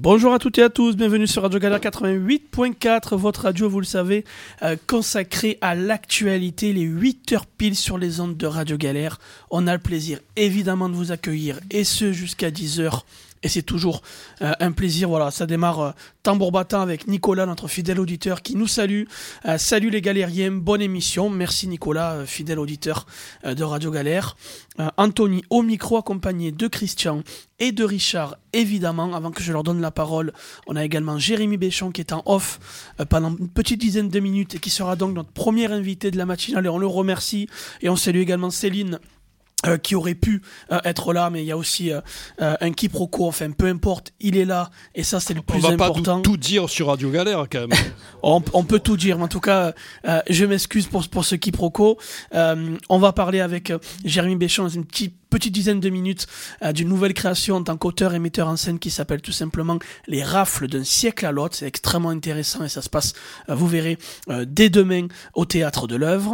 Bonjour à toutes et à tous, bienvenue sur Radio Galère 88.4, votre radio, vous le savez, consacrée à l'actualité, les 8h pile sur les ondes de Radio Galère. On a le plaisir évidemment de vous accueillir, et ce jusqu'à 10h. Et c'est toujours un plaisir, voilà, ça démarre tambour battant avec Nicolas, notre fidèle auditeur qui nous salue. Salut les galériens, bonne émission, merci Nicolas, fidèle auditeur de Radio Galère. Anthony au micro accompagné de Christian et de Richard, évidemment. Avant que je leur donne la parole, on a également Jérémy Béchon qui est en off pendant une petite dizaine de minutes et qui sera donc notre premier invité de la matinale et on le remercie. Et on salue également Céline, qui aurait pu être là, mais il y a aussi un quiproquo, enfin peu importe, il est là, et ça c'est le plus important. On va pas tout dire sur Radio Galère quand même. on peut tout dire, mais en tout cas, je m'excuse pour ce quiproquo. On va parler avec Jérémy Béchon dans une petite dizaine de minutes d'une nouvelle création en tant qu'auteur et metteur en scène qui s'appelle tout simplement Les Rafles d'un siècle à l'autre. C'est extrêmement intéressant et ça se passe, vous verrez, dès demain au Théâtre de l'Œuvre.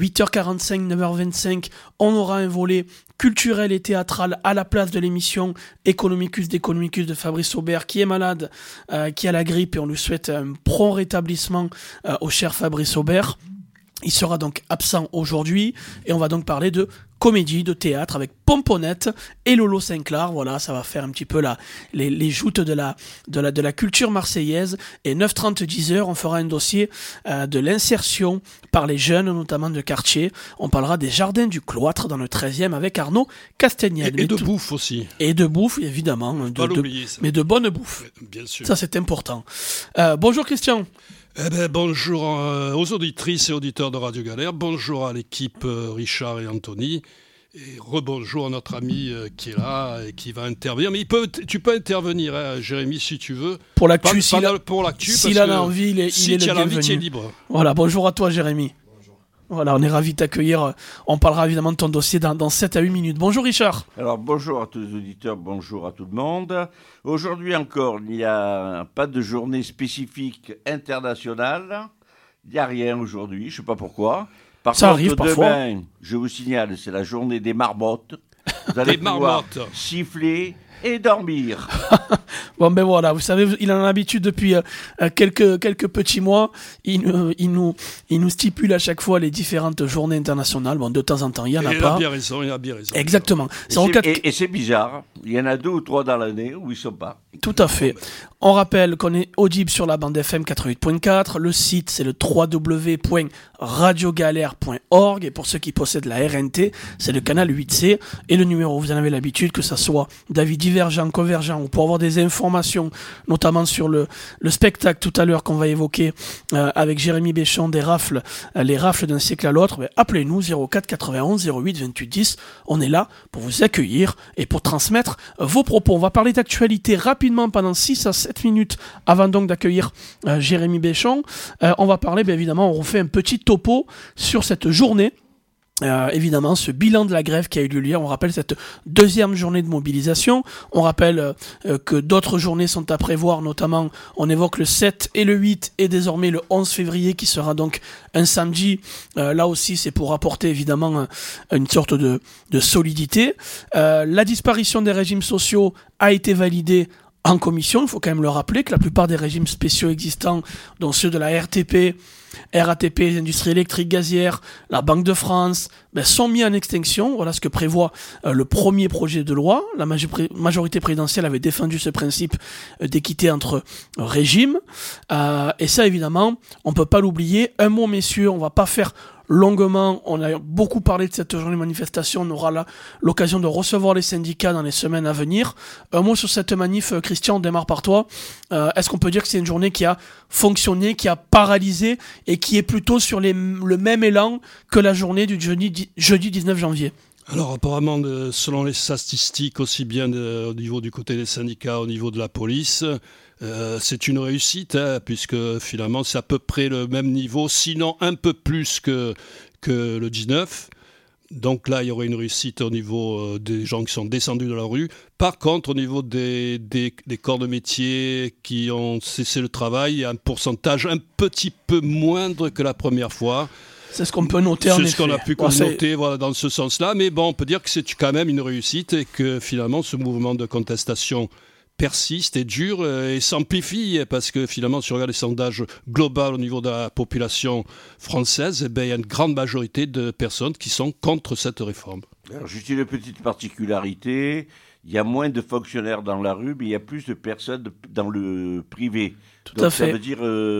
8h45, 9h25, on aura un volet culturel et théâtral à la place de l'émission Economicus d'Economicus de Fabrice Aubert qui est malade, qui a la grippe et on lui souhaite un prompt rétablissement au cher Fabrice Aubert. Il sera donc absent aujourd'hui et on va donc parler de comédie, de théâtre avec Pomponnette et Lolo Sinclair. Voilà, ça va faire un petit peu les joutes de la culture marseillaise. Et 9h30, 10h, on fera un dossier de l'insertion par les jeunes, notamment de quartier. On parlera des jardins du cloître dans le 13e avec Arnaud Castagnel. Et de bouffe aussi. Et de bouffe, évidemment. Mais de bonne bouffe. Bien sûr. Ça, c'est important. Bonjour Christian. Bonjour aux auditrices et auditeurs de Radio Galère, bonjour à l'équipe Richard et Anthony, et rebonjour à notre ami qui est là et qui va intervenir. Mais tu peux intervenir, hein, Jérémy, si tu veux. Pour l'actu, s'il a envie, il est le bienvenu. Tu es libre. Voilà, bonjour à toi Jérémy. Voilà, on est ravis de t'accueillir. On parlera évidemment de ton dossier dans 7 à 8 minutes. Bonjour Richard. Alors bonjour à tous les auditeurs, bonjour à tout le monde. Aujourd'hui encore, il n'y a pas de journée spécifique internationale. Il n'y a rien aujourd'hui, je ne sais pas pourquoi. Par Ça contre, arrive parfois. Demain, je vous signale, c'est la journée des marmottes. Vous allez pouvoir siffler et dormir. Bon ben voilà, vous savez, il en a l'habitude depuis quelques petits mois. Il nous stipule à chaque fois les différentes journées internationales. Bon, de temps en temps, il y en a pas. Il a bien raison. Exactement. Et c'est bizarre. Il y en a 2 ou 3 dans l'année où ils sont pas. Tout à fait. On rappelle qu'on est audible sur la bande FM 88.4. Le site, c'est le www.radiogalère.org. Et pour ceux qui possèdent la RNT, c'est le canal 8C. Et le numéro, vous en avez l'habitude, que ça soit d'avis divergent, convergent, ou pour avoir des informations, notamment sur le spectacle tout à l'heure qu'on va évoquer avec Jérémy Béchon des Rafles, les Rafles d'un siècle à l'autre, appelez-nous 04 91 08 28 10. On est là pour vous accueillir et pour transmettre vos propos. On va parler d'actualité rapidement pendant 6 à 7 minutes avant donc d'accueillir Jérémy Béchon. On va parler, évidemment, on refait un petit topo sur cette journée. Évidemment, ce bilan de la grève qui a eu lieu hier, on rappelle cette deuxième journée de mobilisation, on rappelle que d'autres journées sont à prévoir, notamment on évoque le 7 et le 8 et désormais le 11 février qui sera donc un samedi. Là aussi c'est pour apporter évidemment une sorte de solidité. La disparition des régimes sociaux a été validée en commission. Il faut quand même le rappeler que la plupart des régimes spéciaux existants, dont ceux de la RATP, les industries électriques gazières, la Banque de France, sont mis en extinction. Voilà ce que prévoit le premier projet de loi. La majorité présidentielle avait défendu ce principe d'équité entre régimes. Et ça, évidemment, on ne peut pas l'oublier. Un mot, messieurs, on ne va pas faire longuement, on a beaucoup parlé de cette journée de manifestation, on aura l'occasion de recevoir les syndicats dans les semaines à venir. Un mot sur cette manif, Christian, on démarre par toi. Est-ce qu'on peut dire que c'est une journée qui a fonctionné, qui a paralysé et qui est plutôt sur le même élan que la journée du jeudi 19 janvier ? Alors apparemment, selon les statistiques, aussi bien au niveau du côté des syndicats, au niveau de la police, c'est une réussite, puisque finalement c'est à peu près le même niveau, sinon un peu plus que le 19. Donc là, il y aurait une réussite au niveau des gens qui sont descendus de la rue. Par contre, au niveau des corps de métier qui ont cessé le travail, il y a un pourcentage un petit peu moindre que la première fois. C'est ce qu'on peut noter en effet. C'est ce qu'on a pu noter dans ce sens-là. Mais bon, on peut dire que c'est quand même une réussite et que finalement, ce mouvement de contestation persiste et dure et s'amplifie parce que finalement, si on regarde les sondages globaux au niveau de la population française, eh bien, il y a une grande majorité de personnes qui sont contre cette réforme. Alors, juste une petite particularité, il y a moins de fonctionnaires dans la rue, mais il y a plus de personnes dans le privé. Tout à fait. Ça veut dire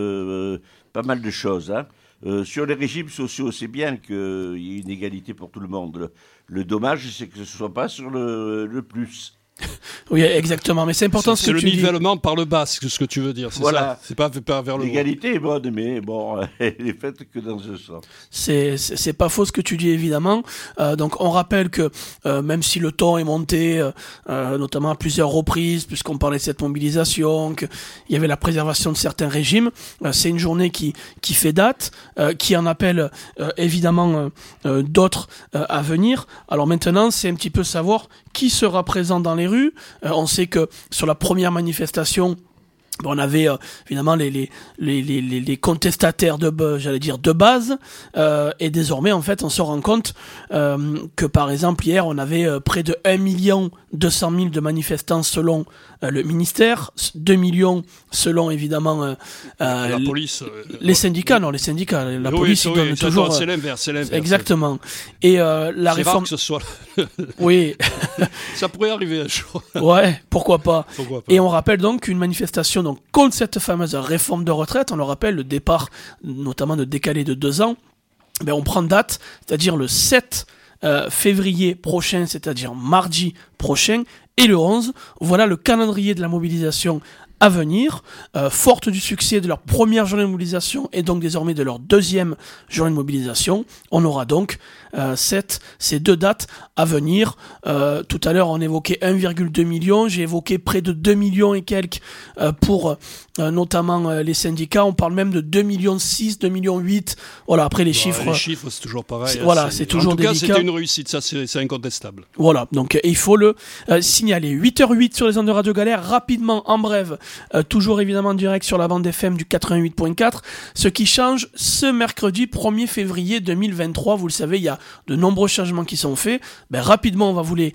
pas mal de choses. Hein. Sur les régimes sociaux, c'est bien qu'il y ait une égalité pour tout le monde. Le dommage, c'est que ce ne soit pas sur le plus. Oui, exactement. Mais c'est important ce que tu dis. C'est le nivellement par le bas, c'est ce que tu veux dire. C'est ça. C'est pas vers le haut. L'égalité est bonne, mais bon, elle est faite que dans ce sens. C'est pas faux ce que tu dis, évidemment. Donc, on rappelle que même si le ton est monté, notamment à plusieurs reprises, puisqu'on parlait de cette mobilisation, qu'il y avait la préservation de certains régimes, c'est une journée qui fait date, qui en appelle évidemment d'autres à venir. Alors maintenant, c'est un petit peu savoir qui sera présent dans les rues. On sait que sur la première manifestation, on avait évidemment les contestataires de base, et désormais en fait on se rend compte que par exemple hier on avait près de 1 200 000 de manifestants selon le ministère, 2 millions selon évidemment la police, les syndicats, la police ils donnent toujours c'est l'inverse. Exactement. Et la réforme, rare que ce soit oui, ça pourrait arriver un jour. Ouais, pourquoi pas. Et on rappelle donc qu'une manifestation donc contre cette fameuse réforme de retraite, on le rappelle, le départ notamment de décalé de 2 ans, ben on prend date, c'est-à-dire le 7 février prochain, c'est-à-dire mardi prochain, et le 11, voilà le calendrier de la mobilisation à venir, forte du succès de leur première journée de mobilisation et donc désormais de leur deuxième journée de mobilisation. On aura donc ces 2 dates à venir. Tout à l'heure, on évoquait 1,2 million. J'ai évoqué près de 2 millions et quelques pour notamment les syndicats. On parle même de 2,6 millions, 2,8 millions. Voilà, après les chiffres... Les chiffres, c'est toujours pareil. Voilà, c'est toujours délicat. En tout cas, c'était une réussite, ça c'est incontestable. Voilà, donc il faut le signaler. 8h08 sur les ondes de Radio Galère. Rapidement, en bref, toujours évidemment en direct sur la bande FM du 88.4. Ce qui change ce mercredi 1er février 2023. Vous le savez, il y a de nombreux changements qui sont faits. Ben, rapidement, on va vous les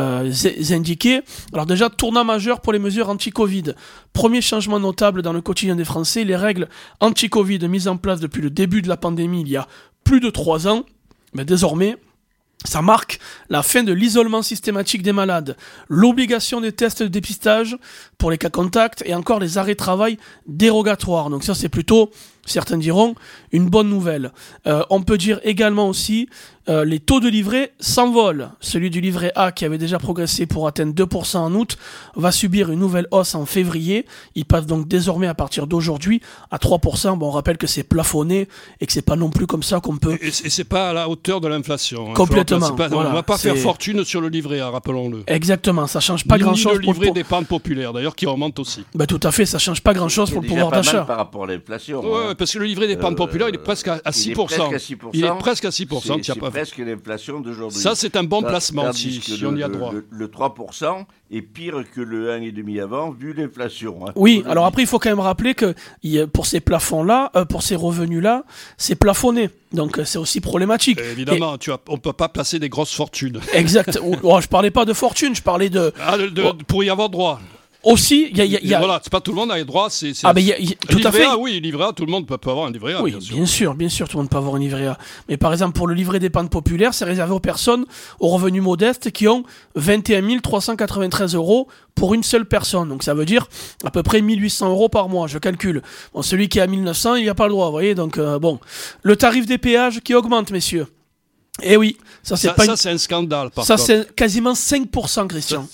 indiquer. Alors déjà, tournant majeur pour les mesures anti-Covid. Premier changement notable dans le quotidien des Français, les règles anti-Covid mises en place depuis le début de la pandémie il y a plus de 3 ans. Mais désormais, ça marque la fin de l'isolement systématique des malades, l'obligation des tests de dépistage pour les cas contacts et encore les arrêts de travail dérogatoires. Donc ça, c'est plutôt, certains diront, une bonne nouvelle. On peut dire également aussi les taux de livret s'envolent. Celui du livret A, qui avait déjà progressé pour atteindre 2% en août, va subir une nouvelle hausse en février. Il passe donc désormais à partir d'aujourd'hui à 3%. Bon, on rappelle que c'est plafonné et que c'est pas non plus comme ça qu'on peut... Et c'est pas à la hauteur de l'inflation. Complètement. On va pas faire fortune sur le livret A, rappelons-le. Exactement, ça change pas grand-chose. Le livret d'épargne populaire, d'ailleurs, qui augmente aussi. Bah, tout à fait, ça change pas grand-chose pour le pouvoir d'achat. Par rapport à l'inflation. Ouais, parce que le livret d'épargne populaire, il est presque à 6%. Il est presque à 6%. C'est presque l'inflation d'aujourd'hui. Ça, c'est un bon placement, si on y a droit. Le 3% est pire que le 1,5% avant, vu l'inflation. Hein. Oui, alors après, il faut quand même rappeler que pour ces plafonds-là, pour ces revenus-là, c'est plafonné. Donc, c'est aussi problématique. Évidemment, on ne peut pas placer des grosses fortunes. Exact. Je parlais pas de fortune, je parlais de... Pour y avoir droit. Aussi, il y a... Voilà, c'est pas tout le monde a les droits. Tout à fait. Oui, livret A, tout le monde peut avoir un livret A. Oui, bien sûr, tout le monde peut avoir un livret A. Mais par exemple, pour le livret d'épargne populaire, c'est réservé aux personnes aux revenus modestes qui ont 21 393 € pour une seule personne. Donc ça veut dire à peu près 1 800 € par mois, je calcule. Bon, celui qui est à 1 900, il n'y a pas le droit, vous voyez. Donc bon, le tarif des péages qui augmente, messieurs. Eh oui, ça c'est un scandale. Ça c'est quasiment 5%, Christian.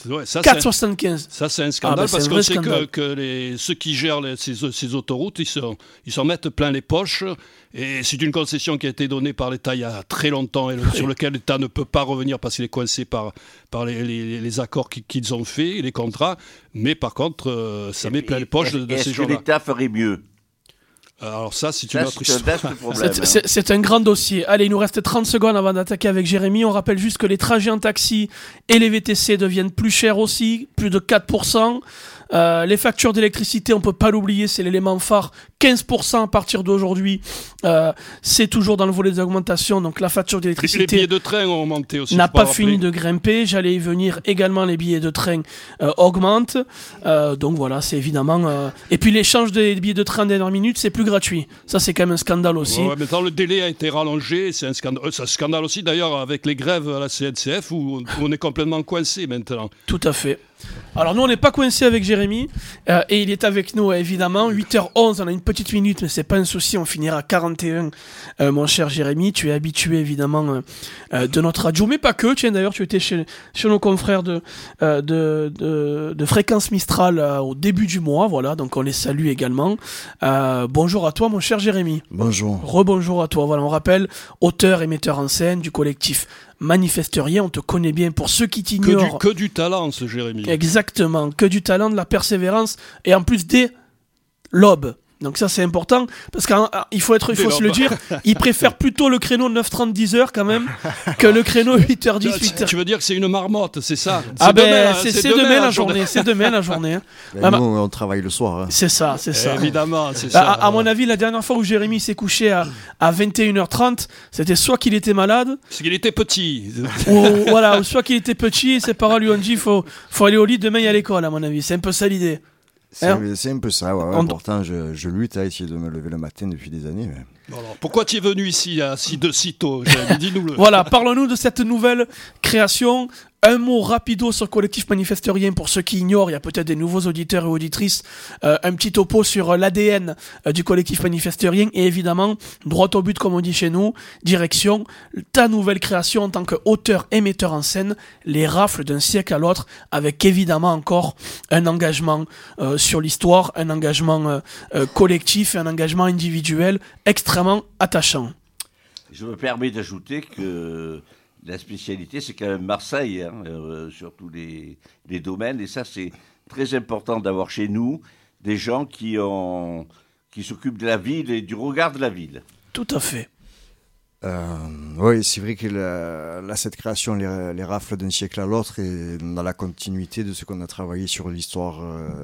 4,75. Ça c'est un scandale parce qu'on sait que ceux qui gèrent ces autoroutes, ils s'en mettent plein les poches. Et c'est une concession qui a été donnée par l'État il y a très longtemps et sur laquelle l'État ne peut pas revenir parce qu'il est coincé par les accords qu'ils ont faits, les contrats. Mais par contre, ça met plein les poches de ces gens-là. Est-ce que l'État ferait mieux ? Alors ça, c'est une autre C'est un histoire. vaste problème. C'est un grand dossier. Allez, il nous reste 30 secondes avant d'attaquer avec Jérémy. On rappelle juste que les trajets en taxi et les VTC deviennent plus chers aussi, plus de 4%. Les factures d'électricité, on peut pas l'oublier, c'est l'élément phare. 15% à partir d'aujourd'hui. C'est toujours dans le volet des augmentations. Donc la facture Les d'électricité billets de train ont augmenté aussi. n'a faut pas rappeler. fini de grimper. J'allais y venir également. Les billets de train augmentent. Donc voilà, c'est évidemment. Et puis l'échange des billets de train dernière minute, c'est plus gratuit. Ça, c'est quand même un scandale aussi. Ouais, maintenant, le délai a été rallongé. C'est un scandale aussi, d'ailleurs, avec les grèves à la CNCF, où on est complètement coincé maintenant. Tout à fait. Alors nous on n'est pas coincé avec Jérémy et il est avec nous évidemment. 8h11, on a une petite minute mais c'est pas un souci, on finira à 41. Mon cher Jérémy, tu es habitué évidemment de notre radio, mais pas que. Tiens, d'ailleurs tu étais chez nos confrères de Fréquence Mistral au début du mois, voilà, donc on les salue également. Bonjour à toi mon cher Jérémy. Bonjour. Rebonjour à toi, voilà, on rappelle, auteur et metteur en scène du collectif Manifesterien, on te connaît bien pour ceux qui t'ignorent. Que du talent, ce Jérémy. Exactement, que du talent, de la persévérance et en plus des lobes. Donc ça c'est important parce qu'il faut se le dire, il préfère plutôt le créneau 9h30 10h quand même que le créneau 8h10 8h. Tu veux dire que c'est une marmotte, c'est ça? Ah ben c'est demain la journée, c'est demain la journée. Ben nous, on travaille le soir. Hein. C'est ça. Évidemment, c'est ça. À mon avis, la dernière fois où Jérémy s'est couché à 21h30, c'était soit qu'il était malade, parce qu'il était petit. ou soit qu'il était petit et ses parents lui ont dit faut aller au lit, demain il y a l'école à mon avis. C'est un peu ça l'idée. C'est un peu ça, ouais. Pourtant, je lutte à essayer de me lever le matin depuis des années. Mais... Alors, pourquoi tu es venu ici si tôt? Dis-nous-le. Voilà, parlons-nous de cette nouvelle création. Un mot rapido sur le collectif Manifesterien pour ceux qui ignorent, il y a peut-être des nouveaux auditeurs et auditrices, un petit topo sur l'ADN du collectif Manifesterien et évidemment, droit au but comme on dit chez nous, direction ta nouvelle création en tant qu'auteur et metteur en scène, les rafles d'un siècle à l'autre, avec évidemment encore un engagement sur l'histoire, un engagement collectif et un engagement individuel extrêmement attachant. Je me permets d'ajouter que la spécialité, c'est quand même Marseille, hein, sur tous les domaines. Et ça, c'est très important d'avoir chez nous des gens qui s'occupent de la ville et du regard de la ville. Tout à fait. Oui, c'est vrai que cette création, les rafles d'un siècle à l'autre, est dans la continuité de ce qu'on a travaillé sur l'histoire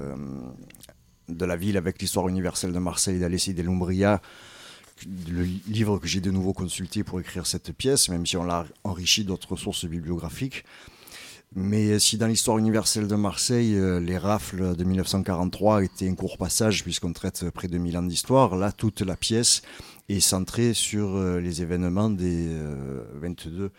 de la ville avec l'histoire universelle de Marseille d'Alessi de Lumbria. Le livre que j'ai de nouveau consulté pour écrire cette pièce, même si on l'a enrichi d'autres sources bibliographiques. Mais si dans l'histoire universelle de Marseille, les rafles de 1943 étaient un court passage puisqu'on traite près de 1000 ans d'histoire, là, toute la pièce est centrée sur les événements des 22,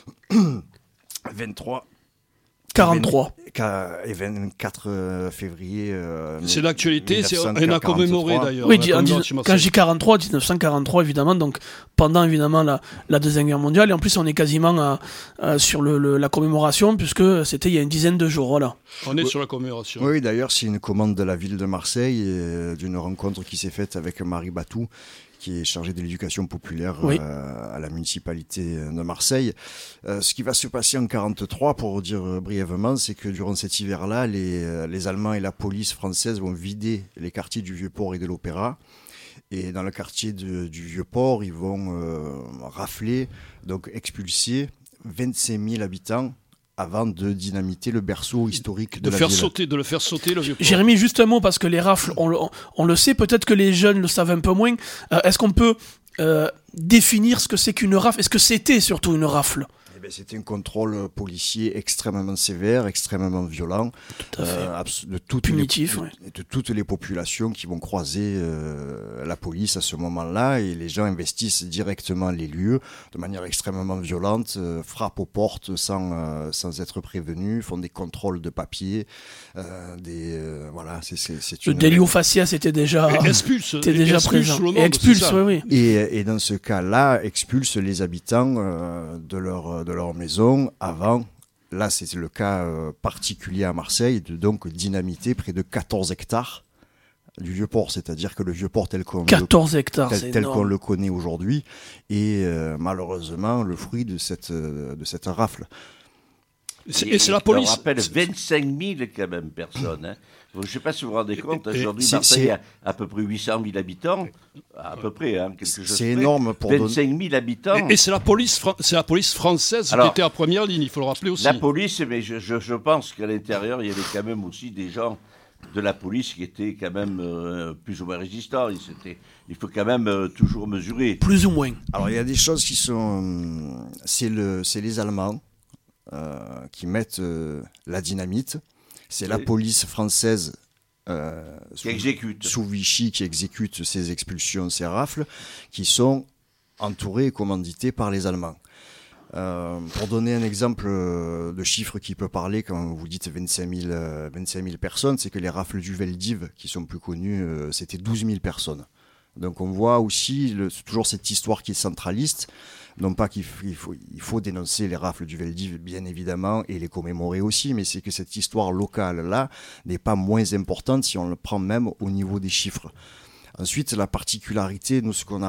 23... 43. Et 24 février. C'est l'actualité, on a commémoré d'ailleurs. Oui, quand je dis 43, 1943 évidemment, donc pendant évidemment la Deuxième Guerre mondiale, et en plus on est quasiment sur la commémoration, puisque c'était il y a une dizaine de jours. Voilà. On est sur la commémoration. Oui, d'ailleurs, c'est une commande de la ville de Marseille, d'une rencontre qui s'est faite avec Marie Batou, qui est chargé de l'éducation populaire à la municipalité de Marseille. Ce qui va se passer en 1943, pour dire brièvement, c'est que durant cet hiver-là, les Allemands et la police française vont vider les quartiers du Vieux-Port et de l'Opéra. Et dans le quartier du Vieux-Port, ils vont rafler, donc expulser 25 000 habitants avant de dynamiter le berceau historique de la ville. De le faire sauter, le Vieux-Port. Jérémy, juste un mot, parce que les rafles, on le sait, peut-être que les jeunes le savent un peu moins. Est-ce qu'on peut définir ce que c'est qu'une rafle? Est-ce que c'était surtout une rafle? C'était un contrôle policier extrêmement sévère, extrêmement violent, tout à fait. Punitif, de toutes les populations qui vont croiser la police à ce moment-là, et les gens investissent directement les lieux de manière extrêmement violente, frappent aux portes sans être prévenus, font des contrôles de papier, voilà, c'est le délit au faciès était déjà présent. Monde, et expulse, oui. Et dans ce cas-là, expulse les habitants de leur maison avant, là c'est le cas particulier à Marseille, de donc dynamiter près de 14 hectares du Vieux-Port, c'est-à-dire que le Vieux-Port tel qu'on le connaît aujourd'hui est malheureusement le fruit de cette rafle. Et c'est la police. On rappelle 25 000 quand même personnes. Hein. Je ne sais pas si vous vous rendez compte, aujourd'hui Marseille a à peu près 800 000 habitants, à peu près, hein, quelque chose. C'est énorme pour 25 000 habitants. Et c'est la police française qui était en première ligne, il faut le rappeler aussi. La police, mais je pense qu'à l'intérieur, il y avait quand même aussi des gens de la police qui étaient quand même plus ou moins résistants. Il faut quand même toujours mesurer. Plus ou moins. Alors il y a des choses qui sont... c'est les Allemands qui mettent la dynamite. C'est la police française sous Vichy qui exécute ces expulsions, ces rafles, qui sont entourés et commandités par les Allemands. Pour donner un exemple de chiffre qui peut parler quand vous dites 25 000 personnes, c'est que les rafles du Veldiv, qui sont plus connues, c'était 12 000 personnes. Donc on voit aussi toujours cette histoire qui est centraliste. Non pas qu'il faut dénoncer les rafles du Veldiv, bien évidemment, et les commémorer aussi, mais c'est que cette histoire locale-là n'est pas moins importante si on le prend même au niveau des chiffres. Ensuite, la particularité, nous, ce qu'ont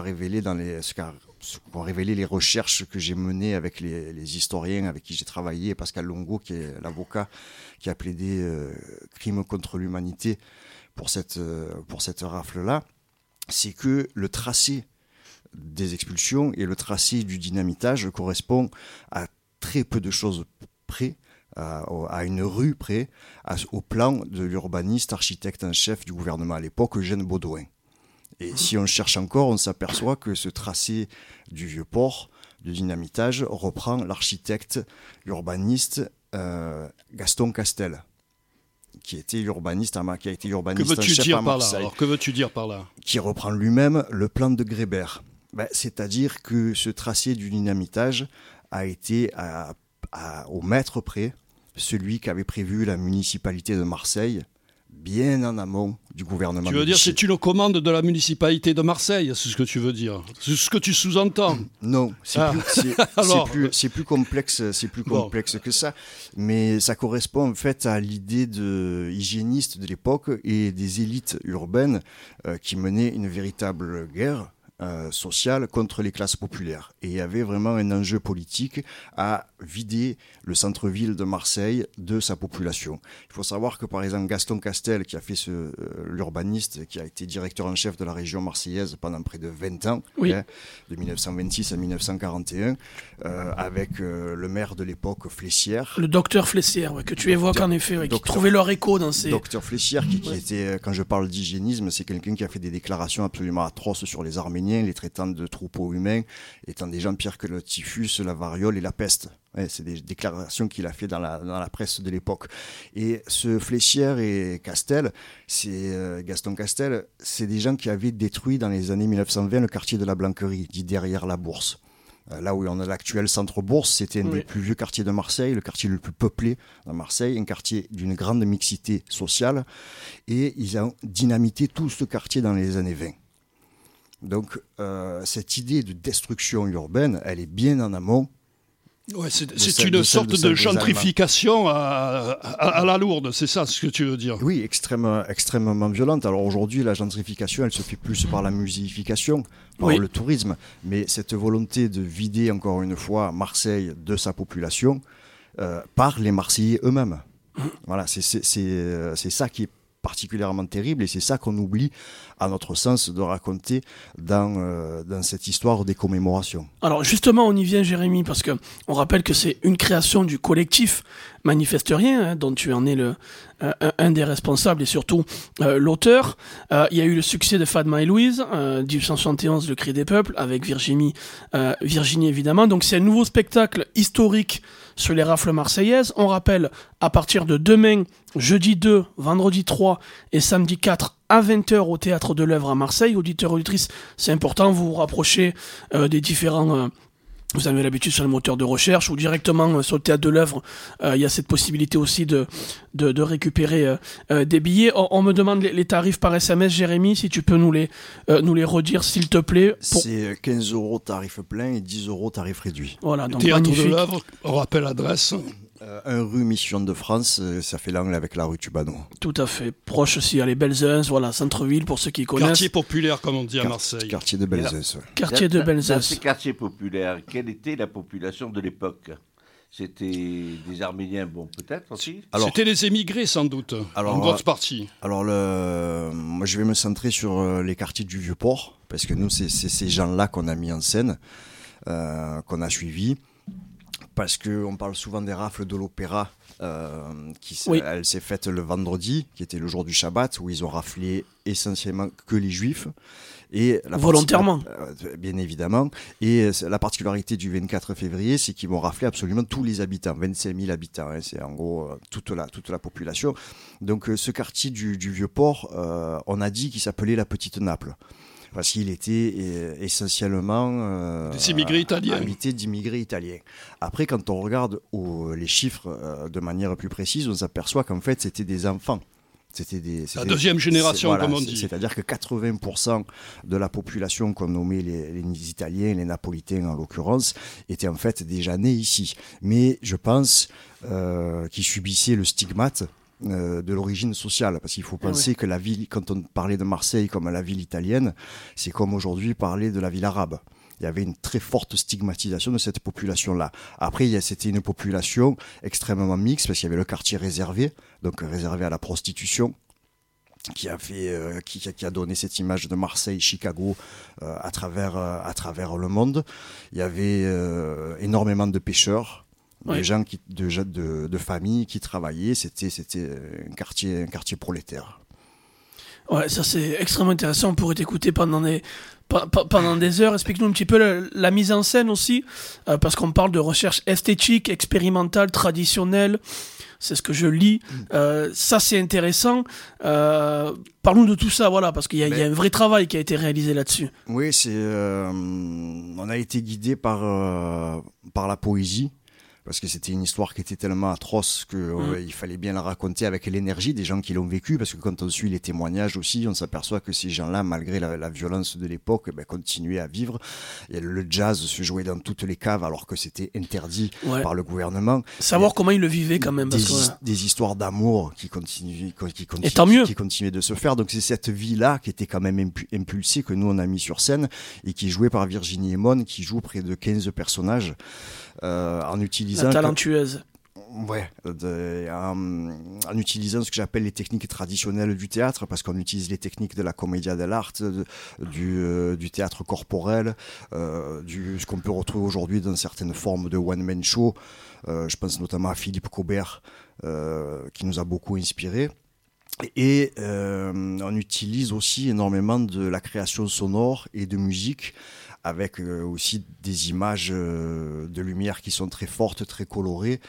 révélé les recherches que j'ai menées avec les historiens avec qui j'ai travaillé, Pascal Longo, qui est l'avocat qui a plaidé crime contre l'humanité pour cette rafle-là, c'est que le tracé des expulsions et le tracé du dynamitage correspond à très peu de choses près, à une rue près, au plan de l'urbaniste architecte en chef du gouvernement à l'époque, Eugène Baudouin. Et si on cherche encore, on s'aperçoit que ce tracé du Vieux-Port, de dynamitage, reprend l'architecte urbaniste Gaston Castel, qui a été urbaniste en chef à Marseille. Que veux-tu dire par là ? Qui reprend lui-même le plan de Grébert. C'est-à-dire que ce tracé du dynamitage a été au mètre près celui qu'avait prévu la municipalité de Marseille, bien en amont du gouvernement. Tu veux dire c'est une commande de la municipalité de Marseille, c'est ce que tu veux dire ? C'est ce que tu sous-entends ? Non, c'est plus complexe, que ça. Mais ça correspond en fait à l'idée hygiéniste de l'époque et des élites urbaines qui menaient une véritable guerre sociale contre les classes populaires. Et il y avait vraiment un enjeu politique à vider le centre-ville de Marseille de sa population. Il faut savoir que par exemple Gaston Castel, qui a fait l'urbaniste, qui a été directeur en chef de la région marseillaise pendant près de 20 ans, oui. De 1926 à 1941, avec le maire de l'époque Flessière. Le docteur Flessière, que tu évoques en effet, qui trouvait leur écho dans ces... Docteur Flessière, qui était, quand je parle d'hygiénisme, c'est quelqu'un qui a fait des déclarations absolument atroces sur les Arméniens, les traitant de troupeaux humains, étant des gens pires que le typhus, la variole et la peste. Ouais, c'est des déclarations qu'il a fait dans la presse de l'époque. Et ce Fléchière et Castel, Gaston Castel, c'est des gens qui avaient détruit dans les années 1920 le quartier de la Blanquerie, dit derrière la Bourse. Là où on a l'actuel centre-bourse, c'était un des plus vieux quartiers de Marseille, le quartier le plus peuplé de Marseille, un quartier d'une grande mixité sociale. Et ils ont dynamité tout ce quartier dans les années 20. Donc, cette idée de destruction urbaine, elle est bien en amont. Ouais, c'est une sorte de gentrification à la lourde, c'est ça ce que tu veux dire ? Oui, extrêmement violente. Alors aujourd'hui, la gentrification, elle se fait plus par la musification, par le tourisme. Mais cette volonté de vider, encore une fois, Marseille de sa population, par les Marseillais eux-mêmes. Voilà, c'est ça qui est particulièrement terrible et c'est ça qu'on oublie à notre sens de raconter dans cette histoire des commémorations. Alors justement on y vient Jérémy parce que on rappelle que c'est une création du collectif Manifeste Rien dont tu en es un des responsables et surtout l'auteur. Il y a eu le succès de Fatma et Louise 1871 Le Cri des Peuples avec Virginie évidemment, donc c'est un nouveau spectacle historique sur les rafles marseillaises. On rappelle, à partir de demain, jeudi 2, vendredi 3 et samedi 4 à 20h au Théâtre de l'Œuvre à Marseille. Auditeurs, auditrices, c'est important, vous vous rapprochez des différents... vous avez l'habitude sur le moteur de recherche ou directement sur le Théâtre de l'Œuvre. Il y a cette possibilité aussi de récupérer des billets. On me demande les tarifs par SMS, Jérémy, si tu peux nous les redire, s'il te plaît. C'est 15 € tarif plein et 10 € tarif réduit. Voilà, donc Théâtre magnifique. de l'Œuvre, on rappelle l'adresse. 1 rue Mission de France, ça fait l'angle avec la rue Tubano. Tout à fait. Proche aussi, les Belzins, voilà, centre-ville pour ceux qui connaissent. Quartier populaire, comme on dit à Marseille. Quartier de Belzins. Quartier de Belzins. Dans ces quartiers populaires, quelle était la population de l'époque ? C'était des Arméniens, bon, peut-être aussi. C'était les émigrés, sans doute, en grosse partie. Alors, moi, je vais me centrer sur les quartiers du Vieux-Port, parce que nous, c'est ces gens-là qu'on a mis en scène, qu'on a suivis. Parce qu'on parle souvent des rafles de l'opéra, elle s'est faite le vendredi, qui était le jour du Shabbat, où ils ont raflé essentiellement que les Juifs. Et volontairement. Bien évidemment. Et la particularité du 24 février, c'est qu'ils vont rafler absolument tous les habitants, 25 000 habitants. Hein, c'est en gros toute la population. Donc ce quartier du Vieux-Port, on a dit qu'il s'appelait la Petite Naples. Parce qu'il était essentiellement des immigrés italiens. Habité d'immigrés italiens. Après, quand on regarde les chiffres de manière plus précise, on s'aperçoit qu'en fait, c'était des enfants. C'était la deuxième génération, comme on dit. C'est-à-dire que 80% de la population qu'on nommait les Italiens, les Napolitains en l'occurrence, étaient en fait déjà nés ici. Mais je pense qu'ils subissaient le stigmate de l'origine sociale, parce qu'il faut penser que la ville, quand on parlait de Marseille comme la ville italienne, c'est comme aujourd'hui parler de la ville arabe. Il y avait une très forte stigmatisation de cette population-là. Après, c'était une population extrêmement mixte, parce qu'il y avait le quartier réservé, donc réservé à la prostitution, qui a donné cette image de Marseille, Chicago à travers le monde. Il y avait énormément de pêcheurs, des gens de familles qui travaillaient. C'était un quartier prolétaire. Ouais, ça c'est extrêmement intéressant. On pourrait t'écouter pendant des heures. Explique-nous un petit peu la mise en scène aussi, parce qu'on parle de recherche esthétique, expérimentale, traditionnelle. C'est ce que je lis. Ça, c'est intéressant. Parlons de tout ça, voilà, parce qu'il y a un vrai travail qui a été réalisé là-dessus. Oui, on a été guidé par la poésie. Parce que c'était une histoire qui était tellement atroce qu'il fallait bien la raconter avec l'énergie des gens qui l'ont vécu, parce que quand on suit les témoignages aussi, on s'aperçoit que ces gens-là, malgré la violence de l'époque, continuaient à vivre. Et le jazz se jouait dans toutes les caves alors que c'était interdit par le gouvernement. Savoir comment ils le vivaient quand même. Des histoires d'amour qui continuaient de se faire. Donc c'est cette vie-là qui était quand même impulsée, que nous on a mis sur scène, et qui est jouée par Virginie Emon, qui joue près de 15 personnages. En utilisant la talentueuse. En utilisant ce que j'appelle les techniques traditionnelles du théâtre, parce qu'on utilise les techniques de la commedia dell'arte, du théâtre corporel, ce qu'on peut retrouver aujourd'hui dans certaines formes de one-man show. Je pense notamment à Philippe Cobert, qui nous a beaucoup inspiré. Et on utilise aussi énormément de la création sonore et de musique, avec aussi des images de lumière qui sont très fortes, très colorées.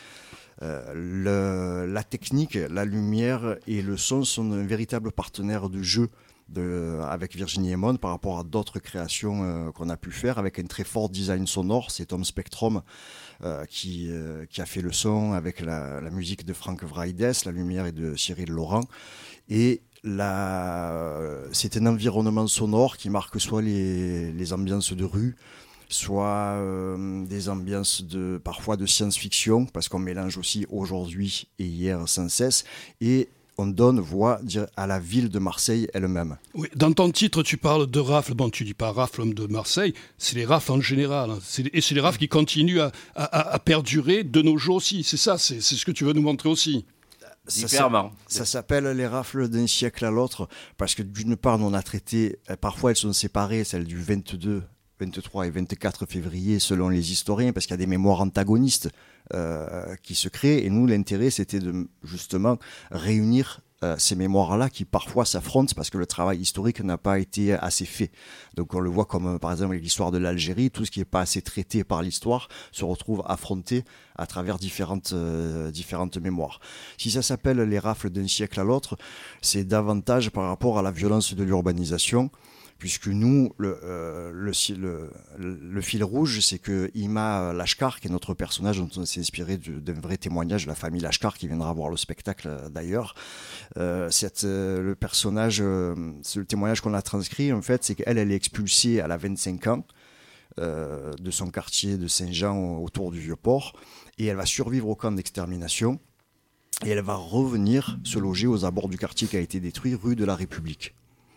La technique, la lumière et le son sont un véritable partenaire de jeu avec Virginie Emon par rapport à d'autres créations qu'on a pu faire, avec un très fort design sonore. C'est Tom Spectrum qui a fait le son, avec la musique de Frank Vraides, la lumière est de Cyril Laurent. Et c'est un environnement sonore qui marque soit les ambiances de rue, soit des ambiances parfois de science-fiction, parce qu'on mélange aussi aujourd'hui et hier sans cesse, et on donne voix à la ville de Marseille elle-même. Oui, dans ton titre, tu parles de rafles. Bon, tu dis pas rafles de Marseille, c'est les rafles en général. Et c'est les rafles qui continuent à perdurer de nos jours aussi. C'est ça, c'est ce que tu veux nous montrer aussi. Ça s'appelle les rafles d'un siècle à l'autre, parce que d'une part, on a traité, parfois elles sont séparées, celles du 22, 23 et 24 février, selon les historiens, parce qu'il y a des mémoires antagonistes qui se créent, et nous, l'intérêt, c'était de justement réunir ces mémoires-là qui parfois s'affrontent parce que le travail historique n'a pas été assez fait. Donc on le voit comme par exemple avec l'histoire de l'Algérie, tout ce qui n'est pas assez traité par l'histoire se retrouve affronté à travers différentes mémoires. Si ça s'appelle les rafles d'un siècle à l'autre, c'est davantage par rapport à la violence de l'urbanisation, puisque nous, le fil rouge, c'est que Ima Lashkar, qui est notre personnage dont on s'est inspiré d'un vrai témoignage de la famille Lashkar, qui viendra voir le spectacle d'ailleurs, le personnage, le témoignage qu'on a transcrit, en fait, c'est qu'elle est expulsée à 25 ans de son quartier de Saint-Jean autour du Vieux-Port, et elle va survivre au camp d'extermination, et elle va revenir se loger aux abords du quartier qui a été détruit, rue de la République.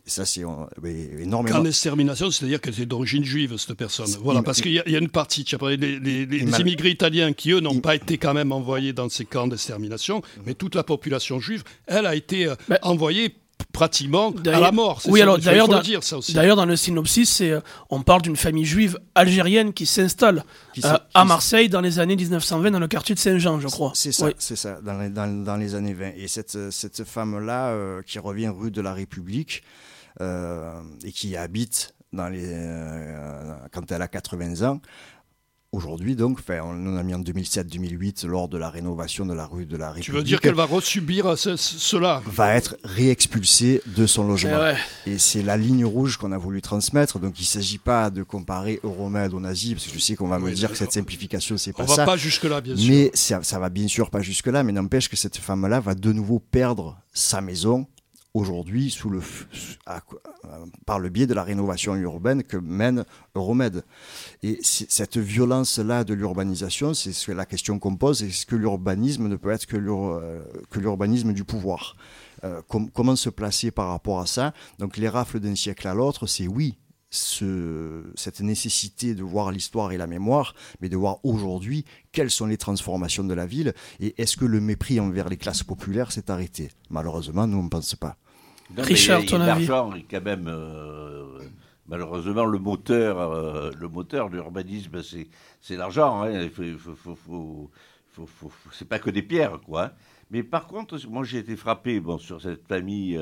ça, c'est énormément. En extermination, c'est-à-dire qu'elle était d'origine juive, cette personne. Voilà, parce qu'il y a une partie, tu as parlé des immigrés italiens qui, eux, n'ont pas été quand même envoyés dans ces camps d'extermination, mais toute la population juive, elle a été envoyée pratiquement à la mort. Oui, alors d'ailleurs, d'ailleurs, dans le synopsis, on parle d'une famille juive algérienne qui s'installe à Marseille dans les années 1920 dans le quartier de Saint-Jean, je crois. C'est ça, dans les années 20. Et cette femme-là, qui revient rue de la République et qui habite quand elle a 80 ans, aujourd'hui, donc, on a mis en 2007-2008 lors de la rénovation de la rue de la République. Tu veux dire qu'elle va resubir cela? Va être réexpulsée de son logement. Et c'est la ligne rouge qu'on a voulu transmettre. Donc, il ne s'agit pas de comparer Euromed aux nazis, parce que je sais qu'on va me dire que cette simplification, c'est pas ça. On ne va pas jusque-là, bien sûr. Mais ça va bien sûr pas jusque-là, mais n'empêche que cette femme-là va de nouveau perdre sa maison aujourd'hui par le biais de la rénovation urbaine que mène Euromed. Et cette violence-là de l'urbanisation, c'est la question qu'on pose, est-ce que l'urbanisme ne peut être que l'urbanisme du pouvoir? Comment se placer par rapport à ça? Donc les rafles d'un siècle à l'autre, c'est oui, cette nécessité de voir l'histoire et la mémoire, mais de voir aujourd'hui quelles sont les transformations de la ville, et est-ce que le mépris envers les classes populaires s'est arrêté? Malheureusement, nous on ne pense pas. Non, Richard, ton avis? L'argent est quand même, malheureusement, le moteur de l'urbanisme, c'est l'argent. Hein. C'est pas que des pierres, quoi. Mais par contre, moi j'ai été frappé sur cette famille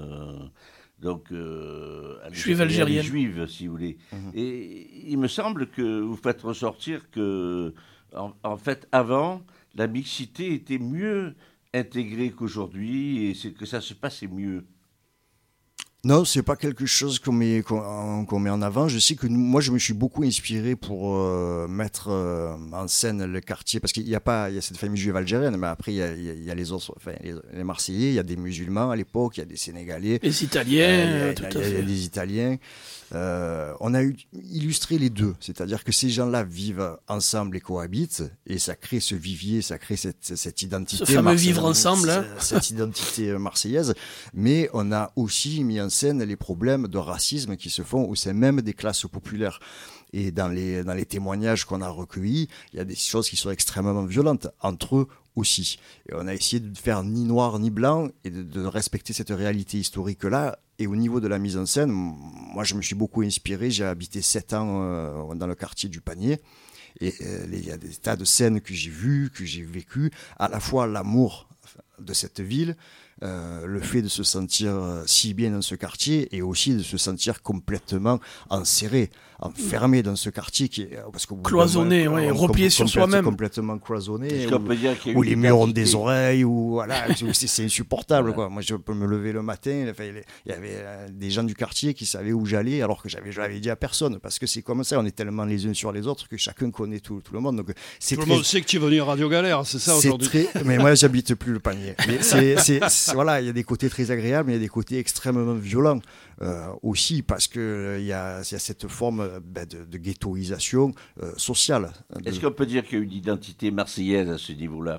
juive algérienne. Juive, si vous voulez. Et il me semble que vous faites ressortir que, en fait, avant, la mixité était mieux intégrée qu'aujourd'hui et que ça se passait mieux. Non, c'est pas quelque chose qu'on met en avant. Je sais que moi, je me suis beaucoup inspiré pour mettre en scène le quartier, parce qu'il y a cette famille juive algérienne, mais après il y a les autres, les Marseillais, il y a des musulmans à l'époque, il y a des Sénégalais, les Italiens, il y a des Italiens. On a illustré les deux, c'est-à-dire que ces gens-là vivent ensemble et cohabitent, et ça crée ce vivier, ça crée cette identité. Ce fameux vivre ensemble. Cette identité marseillaise. Mais on a aussi mis en scène les problèmes de racisme qui se font au sein même des classes populaires. Et dans les témoignages qu'on a recueillis, il y a des choses qui sont extrêmement violentes, entre eux aussi. Et on a essayé de faire ni noir ni blanc et de respecter cette réalité historique-là. Et au niveau de la mise en scène, moi je me suis beaucoup inspiré. J'ai habité 7 ans dans le quartier du Panier. Et il y a des tas de scènes que j'ai vues, que j'ai vécues. À la fois l'amour de cette ville, le fait de se sentir si bien dans ce quartier et aussi de se sentir complètement enserré, enfermé dans ce quartier qui est cloisonné, replié sur soi-même, complètement cloisonné, où les murs ont des oreilles, où voilà, c'est insupportable quoi. Moi je peux me lever le matin, il y avait des gens du quartier qui savaient où j'allais alors que je l'avais dit à personne, parce que c'est comme ça, on est tellement les uns sur les autres que chacun connaît tout le monde. Donc tout le monde sait que tu es venu à Radio Galère, c'est ça aujourd'hui. Mais moi j'habite plus le Panier. Mais voilà, il y a des côtés très agréables, mais il y a des côtés extrêmement violents aussi, parce que il y a cette forme de ghettoisation sociale. Est-ce qu'on peut dire qu'il y a une identité marseillaise à ce niveau-là?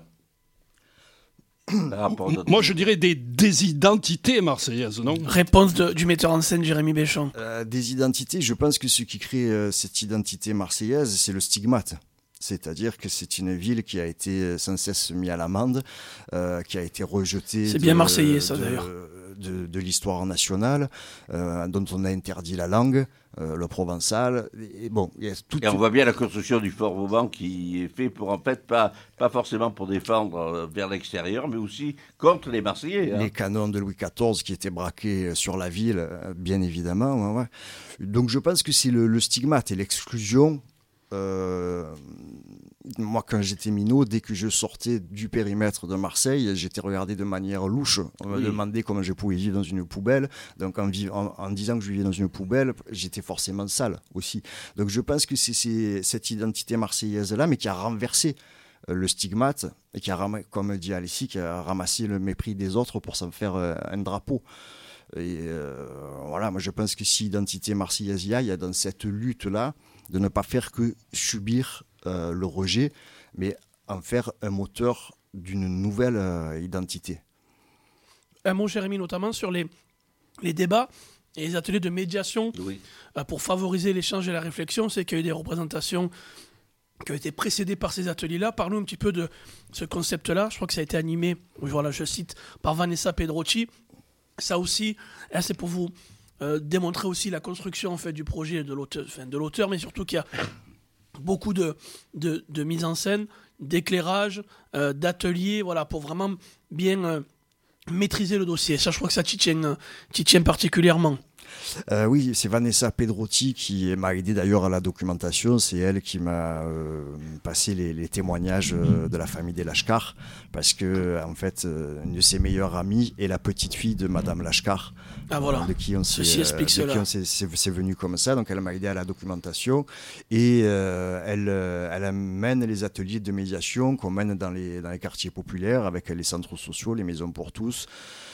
Moi, je dirais des identités marseillaises, non? Réponse du metteur en scène Jérémy Béchamp. Des identités, je pense que ce qui crée cette identité marseillaise, c'est le stigmate. C'est-à-dire que c'est une ville qui a été sans cesse mise à l'amende, qui a été rejetée. C'est bien marseillais, ça, d'ailleurs. De l'histoire nationale, dont on a interdit la langue, le provençal. Et bon, il y a et on voit bien la construction du Fort Vauban qui est fait pour, en fait, pas forcément pour défendre vers l'extérieur, mais aussi contre les Marseillais. Les canons de Louis XIV qui étaient braqués sur la ville, bien évidemment. Ouais. Donc je pense que c'est le stigmate et l'exclusion. Moi, quand j'étais minot, dès que je sortais du périmètre de Marseille, j'étais regardé de manière louche. On me demandait comment je pouvais vivre dans une poubelle. Donc, en disant que je vivais dans une poubelle, j'étais forcément sale aussi. Donc, je pense que c'est cette identité marseillaise-là, mais qui a renversé le stigmate et qui a, comme dit Alessi, qui a ramassé le mépris des autres pour s'en faire un drapeau. Et voilà, moi, je pense que si identité marseillaise il y a dans cette lutte-là, de ne pas faire que subir le rejet, mais en faire un moteur d'une nouvelle identité. Un mot, Jérémy, notamment sur les débats et les ateliers de médiation pour favoriser l'échange et la réflexion. C'est qu'il y a eu des représentations qui ont été précédées par ces ateliers-là. Parlons un petit peu de ce concept-là. Je crois que ça a été animé, voilà, je cite, par Vanessa Pedrocci. Ça aussi, c'est pour vous démontrer aussi la construction en fait, du projet de l'auteur, mais surtout qu'il y a beaucoup de mise en scène, d'éclairage, d'ateliers, voilà, pour vraiment bien maîtriser le dossier. Ça, je crois que ça t'y tient particulièrement. Oui, c'est Vanessa Pedrotti qui m'a aidé d'ailleurs à la documentation. C'est elle qui m'a passé les témoignages de la famille des Lashkar, parce que en fait, une de ses meilleures amies est la petite fille de Madame Lashkar, de qui on s'est venu comme ça. Donc elle m'a aidé à la documentation et elle mène les ateliers de médiation qu'on mène dans les quartiers populaires avec les centres sociaux, les maisons pour tous.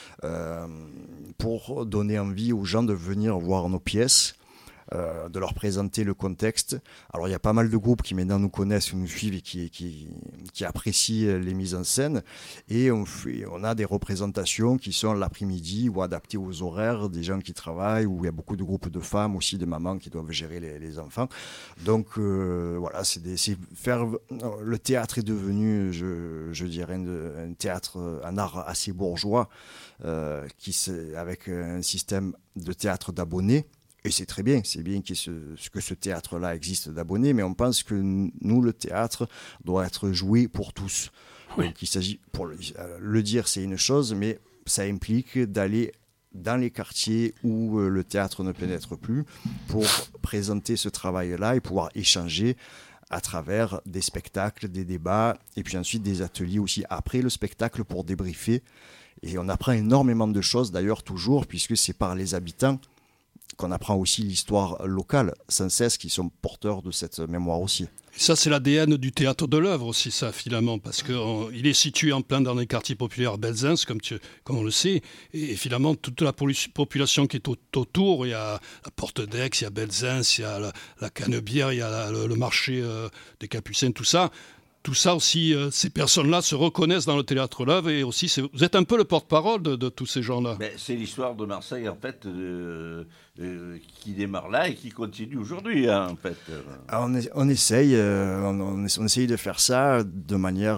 Pour donner envie aux gens de venir voir nos pièces, de leur présenter le contexte. Alors il y a pas mal de groupes qui maintenant nous connaissent, nous suivent et qui apprécient les mises en scène, et on a des représentations qui sont l'après-midi ou adaptées aux horaires des gens qui travaillent, où il y a beaucoup de groupes de femmes aussi, de mamans qui doivent gérer les enfants. Donc voilà, le théâtre est devenu, je dirais, un théâtre, un art assez bourgeois, avec un système de théâtre d'abonnés. Et c'est très bien, c'est bien que ce théâtre-là existe d'abonnés, mais on pense que nous, le théâtre, doit être joué pour tous. Oui. Donc il s'agit, pour le dire, c'est une chose, mais ça implique d'aller dans les quartiers où le théâtre ne pénètre plus pour présenter ce travail-là et pouvoir échanger à travers des spectacles, des débats, et puis ensuite des ateliers aussi après le spectacle pour débriefer. Et on apprend énormément de choses, d'ailleurs, toujours, puisque c'est par les habitants qu'on apprend aussi l'histoire locale, sans cesse, qui sont porteurs de cette mémoire aussi. Et ça, c'est l'ADN du théâtre de l'œuvre aussi, ça, finalement, parce qu'il est situé en plein dans les quartiers populaires Belzins, comme on le sait, et finalement, toute la population qui est autour, il y a la Porte d'Aix, il y a Belzins, il y a la Canebière, il y a le marché des Capucins, tout ça. Tout ça aussi, ces personnes-là se reconnaissent dans le théâtre l'œuvre, et aussi, vous êtes un peu le porte-parole de tous ces gens-là. Mais c'est l'histoire de Marseille, en fait, qui démarre là et qui continue aujourd'hui, hein, en fait. On essaye de faire ça de manière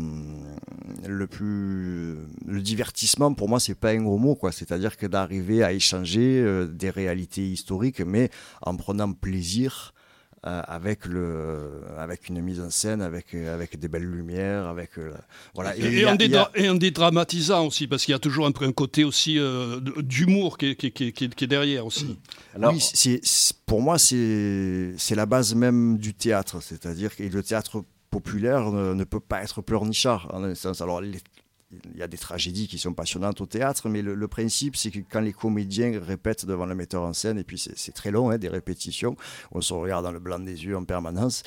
le divertissement. Pour moi, c'est pas un gros mot, quoi. C'est-à-dire que d'arriver à échanger des réalités historiques, mais en prenant plaisir. Avec une mise en scène, avec des belles lumières, voilà. Et en dédramatisant aussi, parce qu'il y a toujours un côté aussi d'humour qui est derrière aussi. Alors, oui, pour moi, c'est la base même du théâtre, c'est-à-dire que le théâtre populaire ne peut pas être pleurnichard, en un sens. Alors, il y a des tragédies qui sont passionnantes au théâtre, mais le principe, c'est que quand les comédiens répètent devant le metteur en scène, et puis c'est très long, des répétitions, on se regarde dans le blanc des yeux en permanence,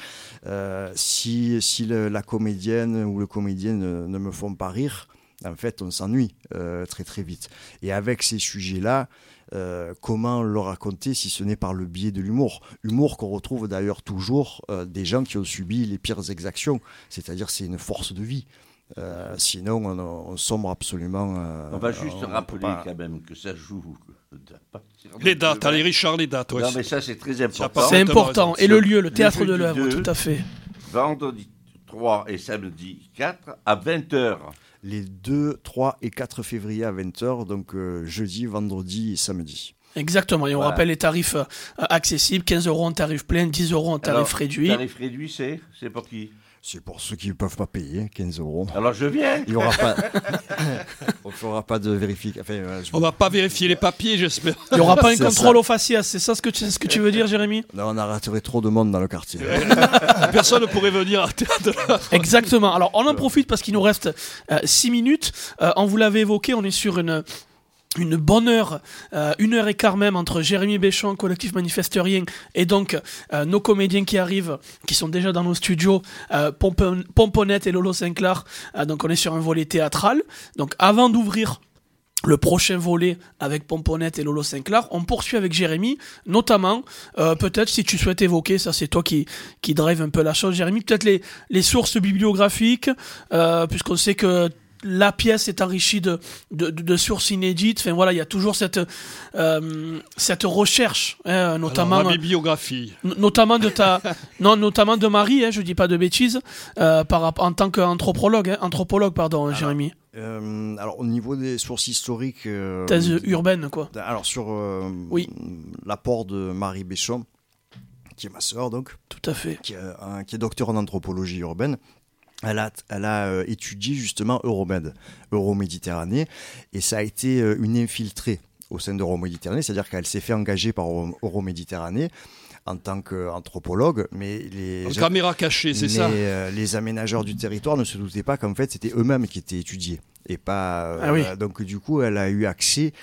si la comédienne ou le comédien ne me font pas rire, en fait, on s'ennuie très très vite. Et avec ces sujets-là, comment le raconter si ce n'est par le biais de l'humour. Humour qu'on retrouve d'ailleurs toujours des gens qui ont subi les pires exactions, c'est-à-dire c'est une force de vie. Sinon, on sombre absolument. On va juste rappeler quand même que ça joue. Les dates, allez Richard, les dates. Ouais, non, mais ça c'est très important. C'est important. Et le lieu, le théâtre de l'œuvre, tout à fait. Vendredi 3 et samedi 4 à 20h. Les 2, 3 et 4 février à 20h, donc jeudi, vendredi et samedi. Exactement, et on rappelle les tarifs accessibles, 15 € en tarif plein, 10 € en tarif réduit. Tarif réduit, c'est pour qui ? C'est pour ceux qui ne peuvent pas payer, 15 €. Alors je viens. Il y aura pas. On ne fera pas de vérification. On ne va pas vérifier les papiers, j'espère. Il n'y aura pas un contrôle au faciès, c'est ça ce que tu veux dire, Jérémy ? Non, on arrêterait trop de monde dans le quartier. Personne ne pourrait venir à théâtre. Exactement. Alors on en profite parce qu'il nous reste 6 minutes. On vous l'avait évoqué, on est sur une bonne heure, 1h15 même, entre Jérémy Béchon, collectif manifesterien, et donc nos comédiens qui arrivent, qui sont déjà dans nos studios, Pomponette et Lolo Sinclair. Donc on est sur un volet théâtral. Donc avant d'ouvrir le prochain volet avec Pomponette et Lolo Sinclair, on poursuit avec Jérémy, notamment, peut-être si tu souhaites évoquer, ça c'est toi qui drive un peu la chose, Jérémy, peut-être les sources bibliographiques, puisqu'on sait que la pièce est enrichie de sources inédites. Enfin voilà, il y a toujours cette recherche, notamment alors, ma bibliographie, notamment notamment de Marie, je dis pas de bêtises, en tant qu'anthropologue, Jérémy. Alors au niveau des sources historiques, thèse urbaine quoi. Alors sur l'apport de Marie Béchon, qui est ma sœur donc, tout à fait, qui est docteur en anthropologie urbaine. Elle a étudié justement Euroméditerranée, et ça a été une infiltrée au sein d'Euroméditerranée, c'est-à-dire qu'elle s'est fait engager par Euroméditerranée en tant qu'anthropologue, mais caméra cachée, c'est ça. Les aménageurs du territoire ne se doutaient pas qu'en fait c'était eux-mêmes qui étaient étudiés. Et pas donc du coup elle a eu accès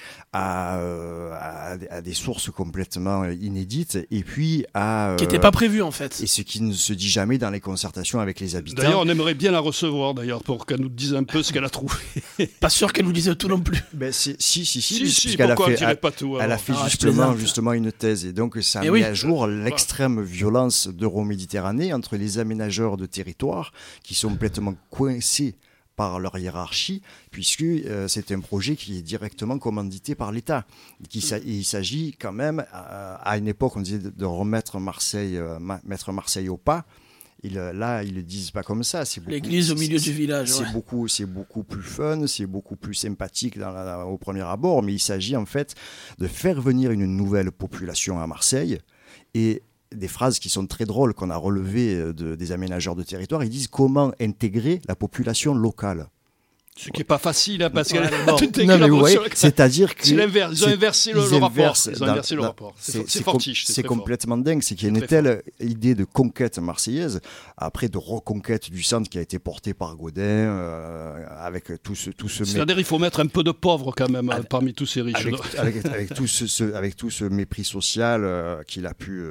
à des sources complètement inédites, et puis qui n'étaient pas prévues en fait, et ce qui ne se dit jamais dans les concertations avec les habitants. D'ailleurs on aimerait bien la recevoir pour qu'elle nous dise un peu ce qu'elle a trouvé. Pas sûr qu'elle nous dise tout non plus. Si, puisqu'elle elle a fait justement une thèse, et donc ça a mis à jour l'extrême violence d'Euroméditerranée entre les aménageurs de territoire qui sont complètement coincés par leur hiérarchie, puisque c'est un projet qui est directement commandité par l'État. Il s'agit quand même, à une époque, on disait de remettre mettre Marseille au pas. Là, ils le disent pas comme ça. L'église au milieu du village. C'est beaucoup plus fun, c'est beaucoup plus sympathique au premier abord, mais il s'agit en fait de faire venir une nouvelle population à Marseille. Et des phrases qui sont très drôles qu'on a relevées des aménageurs de territoire. Ils disent comment intégrer la population locale. Ce qui n'est pas facile, parce qu'elle c'est-à-dire que ils ont inversé le rapport. Ils ont inversé le rapport. C'est fortiche. C'est complètement dingue. C'est qu'il y a une telle idée de conquête marseillaise, après de reconquête du centre qui a été portée par Gaudin, avec tout ce. C'est-à-dire il faut mettre un peu de pauvres quand même parmi tous ces riches. Avec tout ce mépris social qu'il a pu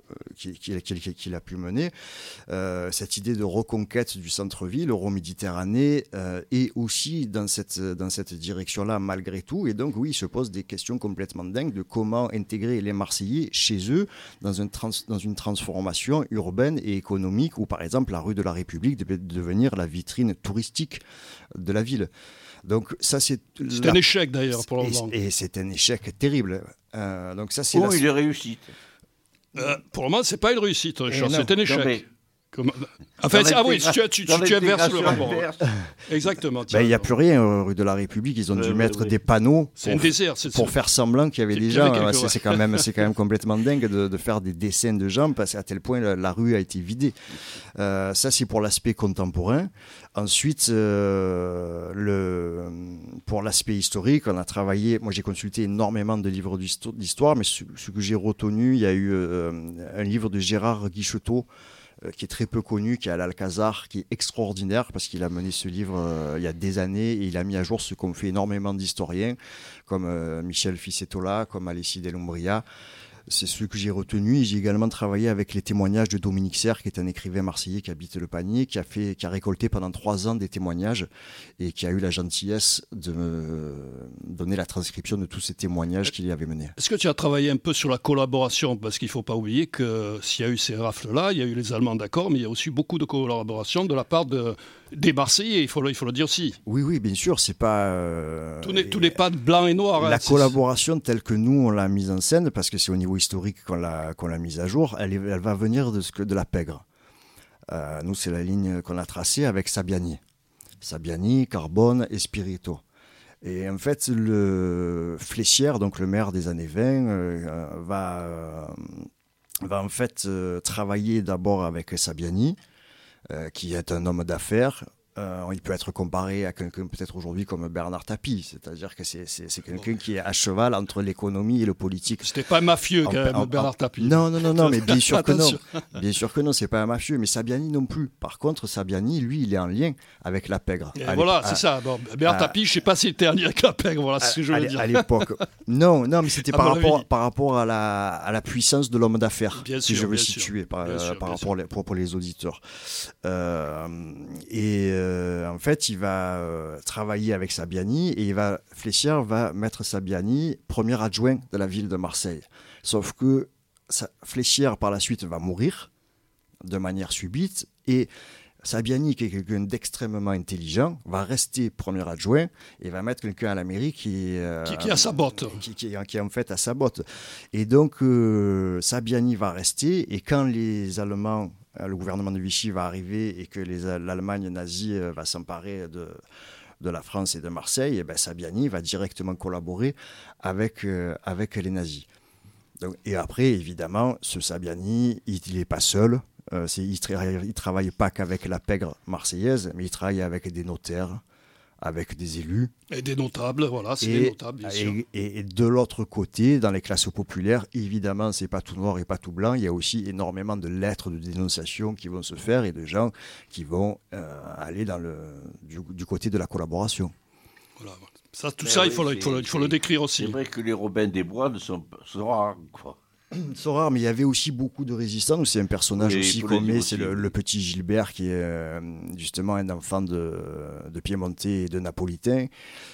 mener, cette idée de reconquête du centre-ville, Euroméditerranée, et aussi dans cette direction-là malgré tout. Et donc oui, il se pose des questions complètement dingues de comment intégrer les Marseillais chez eux dans une transformation urbaine et économique, où par exemple la rue de la République devait devenir la vitrine touristique de la ville. Donc ça c'est un échec d'ailleurs pour le moment. Et c'est un échec terrible. Donc ça c'est une réussite. Pour le moment, c'est pas une réussite, Richard, c'est un échec. Tu inverses le rapport. Exactement. Il n'y a plus rien rue de la République. Ils ont dû mettre des panneaux pour faire semblant qu'il y avait des gens. C'est quand même complètement dingue de faire des dessins de gens, parce qu'à tel point la rue a été vidée. Ça, c'est pour l'aspect contemporain. Ensuite, pour l'aspect historique, on a travaillé. Moi, j'ai consulté énormément de livres d'histoire, mais ce que j'ai retenu, il y a eu un livre de Gérard Guichetot, qui est très peu connu, qui est à l'Alcazar, qui est extraordinaire, parce qu'il a mené ce livre il y a des années, et il a mis à jour ce qu'ont fait énormément d'historiens, comme Michel Ficetola, comme Alessi Delumbria. C'est ce que j'ai retenu. Et j'ai également travaillé avec les témoignages de Dominique Serre, qui est un écrivain marseillais qui habite le Panier, qui a récolté pendant 3 ans des témoignages, et qui a eu la gentillesse de me donner la transcription de tous ces témoignages qu'il y avait menés. Est-ce que tu as travaillé un peu sur la collaboration? Parce qu'il ne faut pas oublier que s'il y a eu ces rafles-là, il y a eu les Allemands, d'accord, mais il y a aussi beaucoup de collaboration de la part des Marseillais, il faut le dire aussi. Oui, bien sûr, c'est pas... Tout n'est pas blanc et noir. La collaboration telle que nous, on l'a mise en scène, parce que c'est au niveau historique qu'on l'a mise à jour, elle va venir de la Pègre. Nous, c'est la ligne qu'on a tracée avec Sabiani, Carbone et Spirito. Et en fait, le Fléchière, donc le maire des années 20, va en fait travailler d'abord avec Sabiani, qui est un homme d'affaires. Il peut être comparé à quelqu'un peut-être aujourd'hui comme Bernard Tapie, c'est-à-dire que c'est quelqu'un qui est à cheval entre l'économie et le politique. C'était pas un mafieux Bernard Tapie. Non, mais bien sûr que non. Bien sûr que non, c'est pas un mafieux, mais Sabiani non plus. Par contre, Sabiani, lui, il est en lien avec la Pègre. Voilà, c'est ça. Bon, Bernard Tapie, je sais pas s'il était en lien avec la Pègre, voilà ce que je veux dire. À l'époque. Non, mais c'était par rapport à la puissance de l'homme d'affaires, si je veux situer par rapport pour les auditeurs. En fait, il va travailler avec Sabiani, et Fléchière va mettre Sabiani premier adjoint de la ville de Marseille. Sauf que Fléchière, par la suite, va mourir de manière subite, et Sabiani, qui est quelqu'un d'extrêmement intelligent, va rester premier adjoint et va mettre quelqu'un à la mairie qui a sa botte. Qui est en fait à sa botte. Et donc, Sabiani va rester, et quand les Allemands, le gouvernement de Vichy va arriver et que l'Allemagne nazie va s'emparer de la France et de Marseille, et ben Sabiani va directement collaborer avec les nazis. Donc, et après, évidemment, ce Sabiani, il n'est pas seul. Il ne travaille pas qu'avec la pègre marseillaise, mais il travaille avec des notaires, avec des élus. Et des notables, voilà, c'est des notables, bien sûr. Et de l'autre côté, dans les classes populaires, évidemment, c'est pas tout noir et pas tout blanc. Il y a aussi énormément de lettres de dénonciation qui vont se faire et de gens qui vont aller du côté de la collaboration. Voilà. Tout ça, il faut le décrire aussi. C'est vrai que les Robins des Bois sont rares, quoi. Ils sont rares, mais il y avait aussi beaucoup de résistants. C'est un personnage aussi qu'on met, c'est le petit Gilbert, qui est justement un enfant de Piémontais et de Napolitain,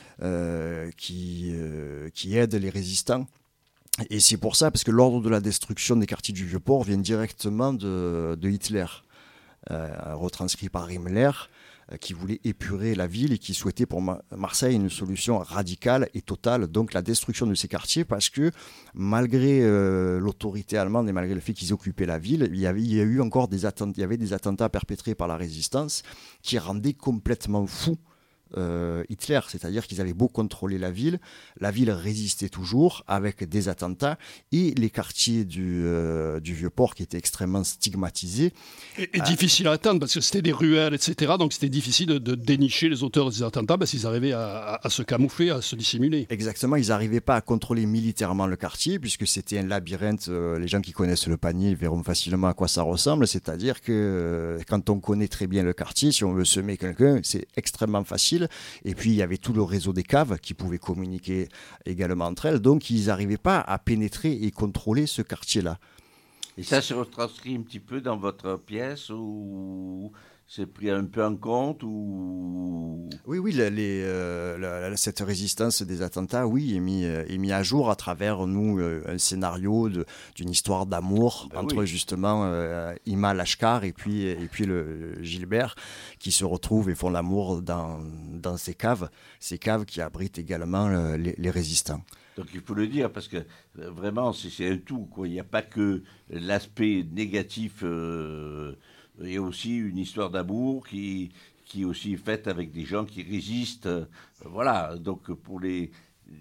qui aide les résistants. Et c'est pour ça, parce que l'ordre de la destruction des quartiers du Vieux-Port vient directement de Hitler, retranscrit par Himmler, qui voulait épurer la ville et qui souhaitait pour Marseille une solution radicale et totale, donc la destruction de ces quartiers, parce que malgré l'autorité allemande et malgré le fait qu'ils occupaient la ville, il y a eu encore des attentats perpétrés par la résistance qui rendaient complètement fou Hitler, c'est-à-dire qu'ils avaient beau contrôler la ville résistait toujours avec des attentats, et les quartiers du Vieux-Port qui étaient extrêmement stigmatisés. Et difficile à atteindre, parce que c'était des ruelles, etc. Donc c'était difficile de dénicher les auteurs des attentats, parce qu'ils arrivaient à se camoufler, à se dissimuler. Exactement, ils n'arrivaient pas à contrôler militairement le quartier, puisque c'était un labyrinthe. Les gens qui connaissent le Panier verront facilement à quoi ça ressemble, c'est-à-dire que quand on connaît très bien le quartier, si on veut semer quelqu'un, c'est extrêmement facile. Et puis il y avait tout le réseau des caves qui pouvaient communiquer également entre elles, donc ils n'arrivaient pas à pénétrer et contrôler ce quartier-là. Et ça se retranscrit un petit peu dans votre pièce, ou c'est pris un peu en compte, ou... Oui, cette résistance des attentats, oui, est mis à jour à travers nous un scénario d'une histoire d'amour entre justement Ima Lashkar et puis le Gilbert, qui se retrouvent et font l'amour dans ces caves qui abritent également les résistants. Donc il faut le dire, parce que vraiment c'est un tout, quoi. Il n'y a pas que l'aspect négatif. Il y a aussi une histoire d'amour qui est aussi faite avec des gens qui résistent. Voilà, donc pour les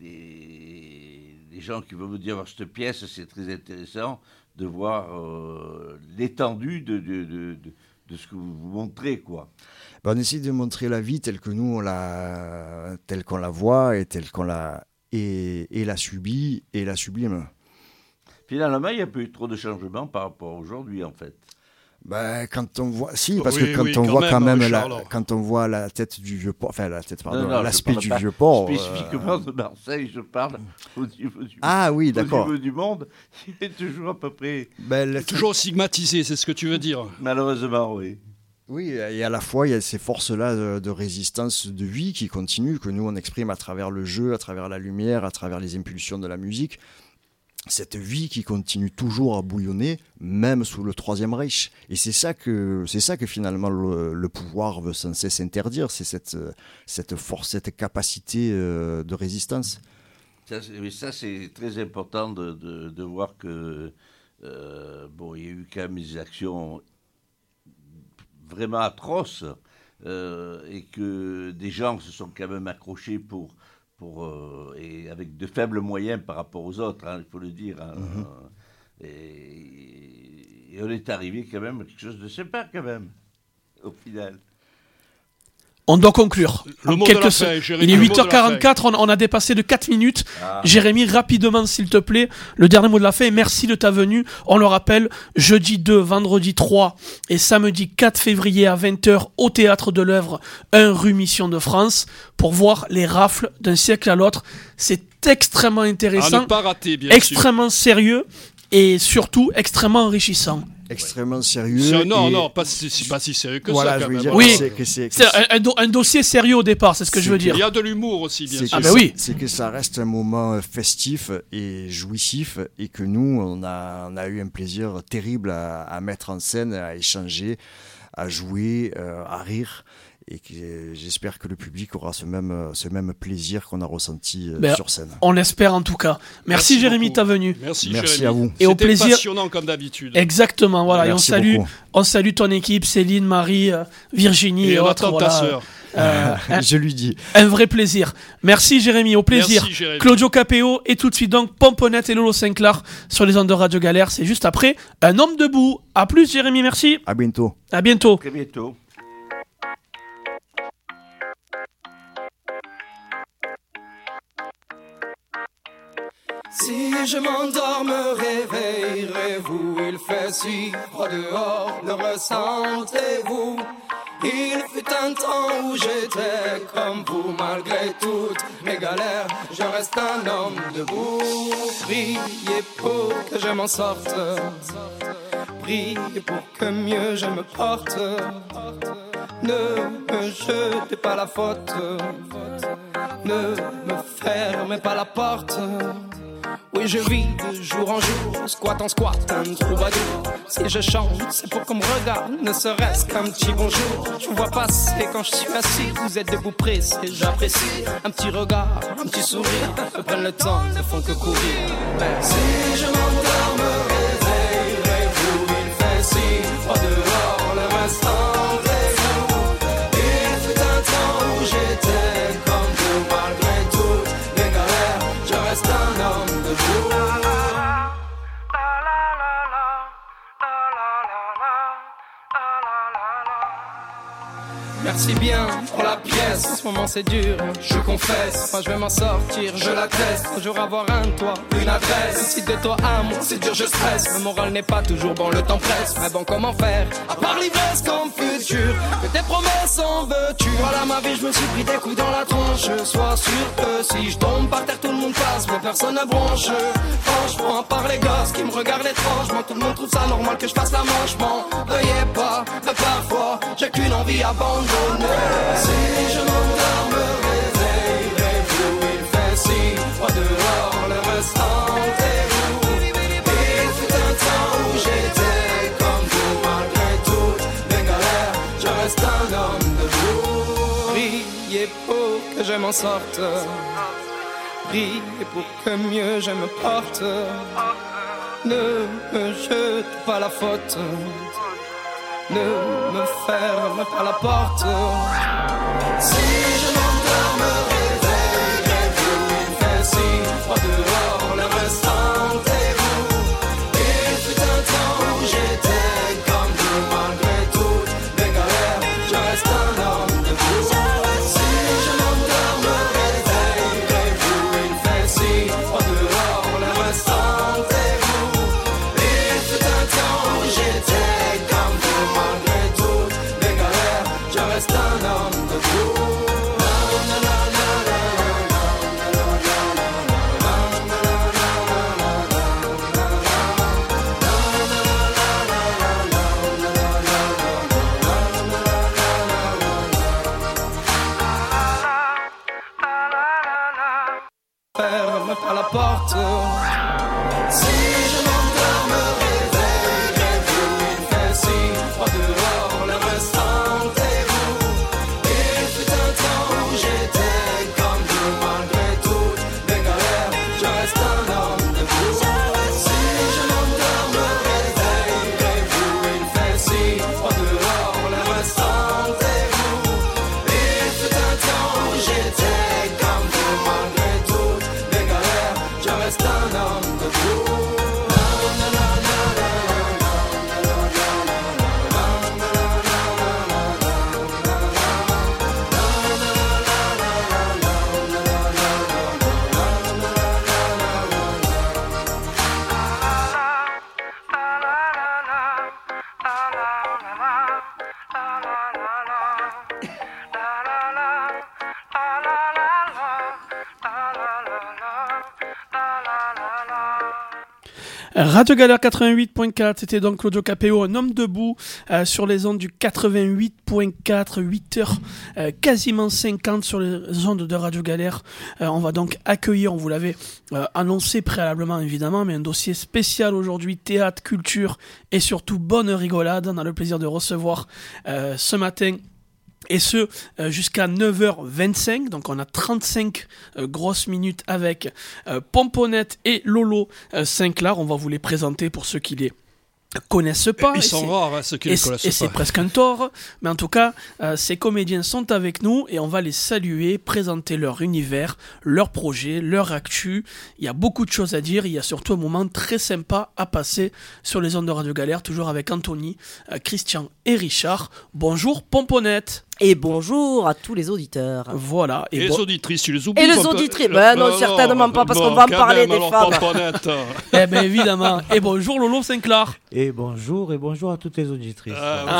gens qui veulent me dire voir cette pièce, c'est très intéressant de voir l'étendue de ce que vous montrez, quoi. On essaie de montrer la vie telle que nous, telle qu'on la voit et telle qu'on la... Et la subit et la sublime. Finalement, il n'y a pas eu trop de changements par rapport à aujourd'hui, en fait. Quand on voit, quand on voit la tête du Vieux-Port, enfin l'aspect du Vieux-Port. Spécifiquement de Marseille, je parle au niveau du, d'accord. Au niveau du monde, il est toujours à peu près. Toujours stigmatisé, c'est ce que tu veux dire. Malheureusement, oui. Oui, et à la fois, il y a ces forces-là de résistance, de vie qui continuent, que nous, on exprime à travers le jeu, à travers la lumière, à travers les impulsions de la musique. Cette vie qui continue toujours à bouillonner, même sous le Troisième Reich. Et c'est ça que finalement le pouvoir veut sans cesse interdire, c'est cette force, cette capacité de résistance. Ça, c'est très important de voir que il y a eu quand même des actions vraiment atroces, et que des gens se sont quand même accrochés et avec de faibles moyens par rapport aux autres, il faut le dire. Et on est arrivé quand même à quelque chose de sympa, quand même, au final. On doit conclure. Il est 8h44, on a dépassé de 4 minutes. Jérémy, rapidement s'il te plaît, le dernier mot de la fin, et merci de ta venue. On le rappelle, jeudi 2, vendredi 3 et samedi 4 février à 20h au Théâtre de l'Œuvre, 1 rue Mission de France, pour voir les rafles d'un siècle à l'autre. C'est extrêmement intéressant, à ne pas rater, bien extrêmement sérieux et surtout extrêmement enrichissant. Extrêmement sérieux. Non, pas si sérieux que ça. Quand même. Oui, c'est un dossier sérieux au départ, c'est ce que je veux dire. Il y a de l'humour aussi, bien sûr. C'est que ça reste un moment festif et jouissif, et que nous, on a eu un plaisir terrible à mettre en scène, à échanger, à jouer, à rire. Et j'espère que le public aura ce même plaisir qu'on a ressenti sur scène. On l'espère en tout cas. Merci Jérémy de ta venue. Merci Jérémy. À vous. Et au plaisir. Passionnant comme d'habitude. Exactement, voilà. Merci et on salue ton équipe, Céline, Marie, Virginie et autres. Ta sœur. Je lui dis. Un vrai plaisir. Merci Jérémy, au plaisir. Merci, Jérémy. Claudio Capéo et tout de suite donc Pomponnette et Lolo Sinclair sur les ondes de Radio Galère. C'est juste après Un homme debout. À plus Jérémy, merci. À bientôt. À bientôt. Très bientôt. Si je m'endors, me réveillerez-vous? Il fait si froid dehors, le ressentez-vous? Il fut un temps où j'étais comme vous, malgré toutes mes galères, je reste un homme debout. Priez pour que je m'en sorte, priez pour que mieux je me porte. Ne me jetez pas la faute, ne me fermez pas la porte. Oui, je vis de jour en jour, squat en squat, un troubadour. Si je chante, c'est pour qu'on me regarde, ne serait-ce qu'un petit bonjour. Je vous vois passer quand je suis assis, vous êtes debout pressé, j'apprécie. Un petit regard, un petit sourire, me prennent le temps, ne font que courir. Si je m'endors, me réveillerez-vous? Il fait si froid dehors, le restant des jours. Il fut un temps où j'étais comme vous, malgré toutes mes galères, je reste un homme debout. Merci bien pour la pièce, en ce moment c'est dur, je confesse. Moi je vais m'en sortir, je l'atteste. Un jour avoir un toit, une adresse. Si de toi à moi c'est dur, je stresse. Le moral n'est pas toujours bon, le temps presse. Mais bon, comment faire, à part l'ivresse comme futur, que tes promesses en veux-tu? Voilà ma vie, je me suis pris des coups dans la tronche. Sois sûr que si je tombe par terre, tout le monde passe, mais personne ne bronche. Franchement, à part les gosses qui me regardent étrangement, tout le monde trouve ça normal que je fasse la manche. M'en veuillez pas, mais parfois j'ai qu'une envie abandonnée. Si je m'endors, me réveillerez-vous? Il fait si froid dehors, le restant est vous. Il fut un temps où j'étais comme vous, malgré toutes mes galères, je reste un homme debout. Priez pour que je m'en sorte, priez pour que mieux je me porte. Ne me jete pas la faute, ne me ferme pas la porte. Si je m'endors, me réveillerez-vous? Il fait si froid dehors, le restant est vous. Il fut un temps où j'étais comme vous, malgré toutes mes galères, je reste un homme debout. Si je m'endors, me réveillerez-vous? Il fait si froid dehors, le restant est vous. Il fut un temps où j'étais comme vous, malgré toutes mes galères, je reste un homme debout. Ferme pas la porte. Si je m'endors, me réveillerez-vous? Il fait si froid dehors, le restant est vous. Il fut un temps où j'étais comme vous, malgré toutes mes galères, je reste un homme debout. Si je m'endors, me réveillerez-vous? Il fait si froid dehors, le restant est vous. Il fut un temps où j'étais comme vous, malgré toutes mes galères, je reste un homme debout. Radio Galère 88.4, c'était donc Claudio Capéo, un homme debout sur les ondes du 88.4, 8h, quasiment 50 sur les ondes de Radio Galère. On va donc accueillir, on vous l'avait annoncé préalablement évidemment, mais un dossier spécial aujourd'hui, théâtre, culture et surtout bonne rigolade. On a le plaisir de recevoir ce matin et ce jusqu'à 9h25, donc on a 35 grosses minutes avec Pomponette et Lolo Sinclair. On va vous les présenter pour ceux qui les connaissent pas. Ils sont rares, ceux qui les connaissent pas. Et c'est presque un tort, mais en tout cas, ces comédiens sont avec nous et on va les saluer, présenter leur univers, leurs projets, leur actu. Il y a beaucoup de choses à dire, il y a surtout un moment très sympa à passer sur les ondes de Radio Galère, toujours avec Anthony, Christian et Richard. Bonjour Pomponette. Et bonjour à tous les auditeurs. Voilà. Et les auditrices, tu les oublies? Et les auditrices, non, certainement pas, parce qu'on va en parler des femmes. Eh bien, évidemment. Et bonjour Lolo Sinclair. Et bonjour à toutes les auditrices.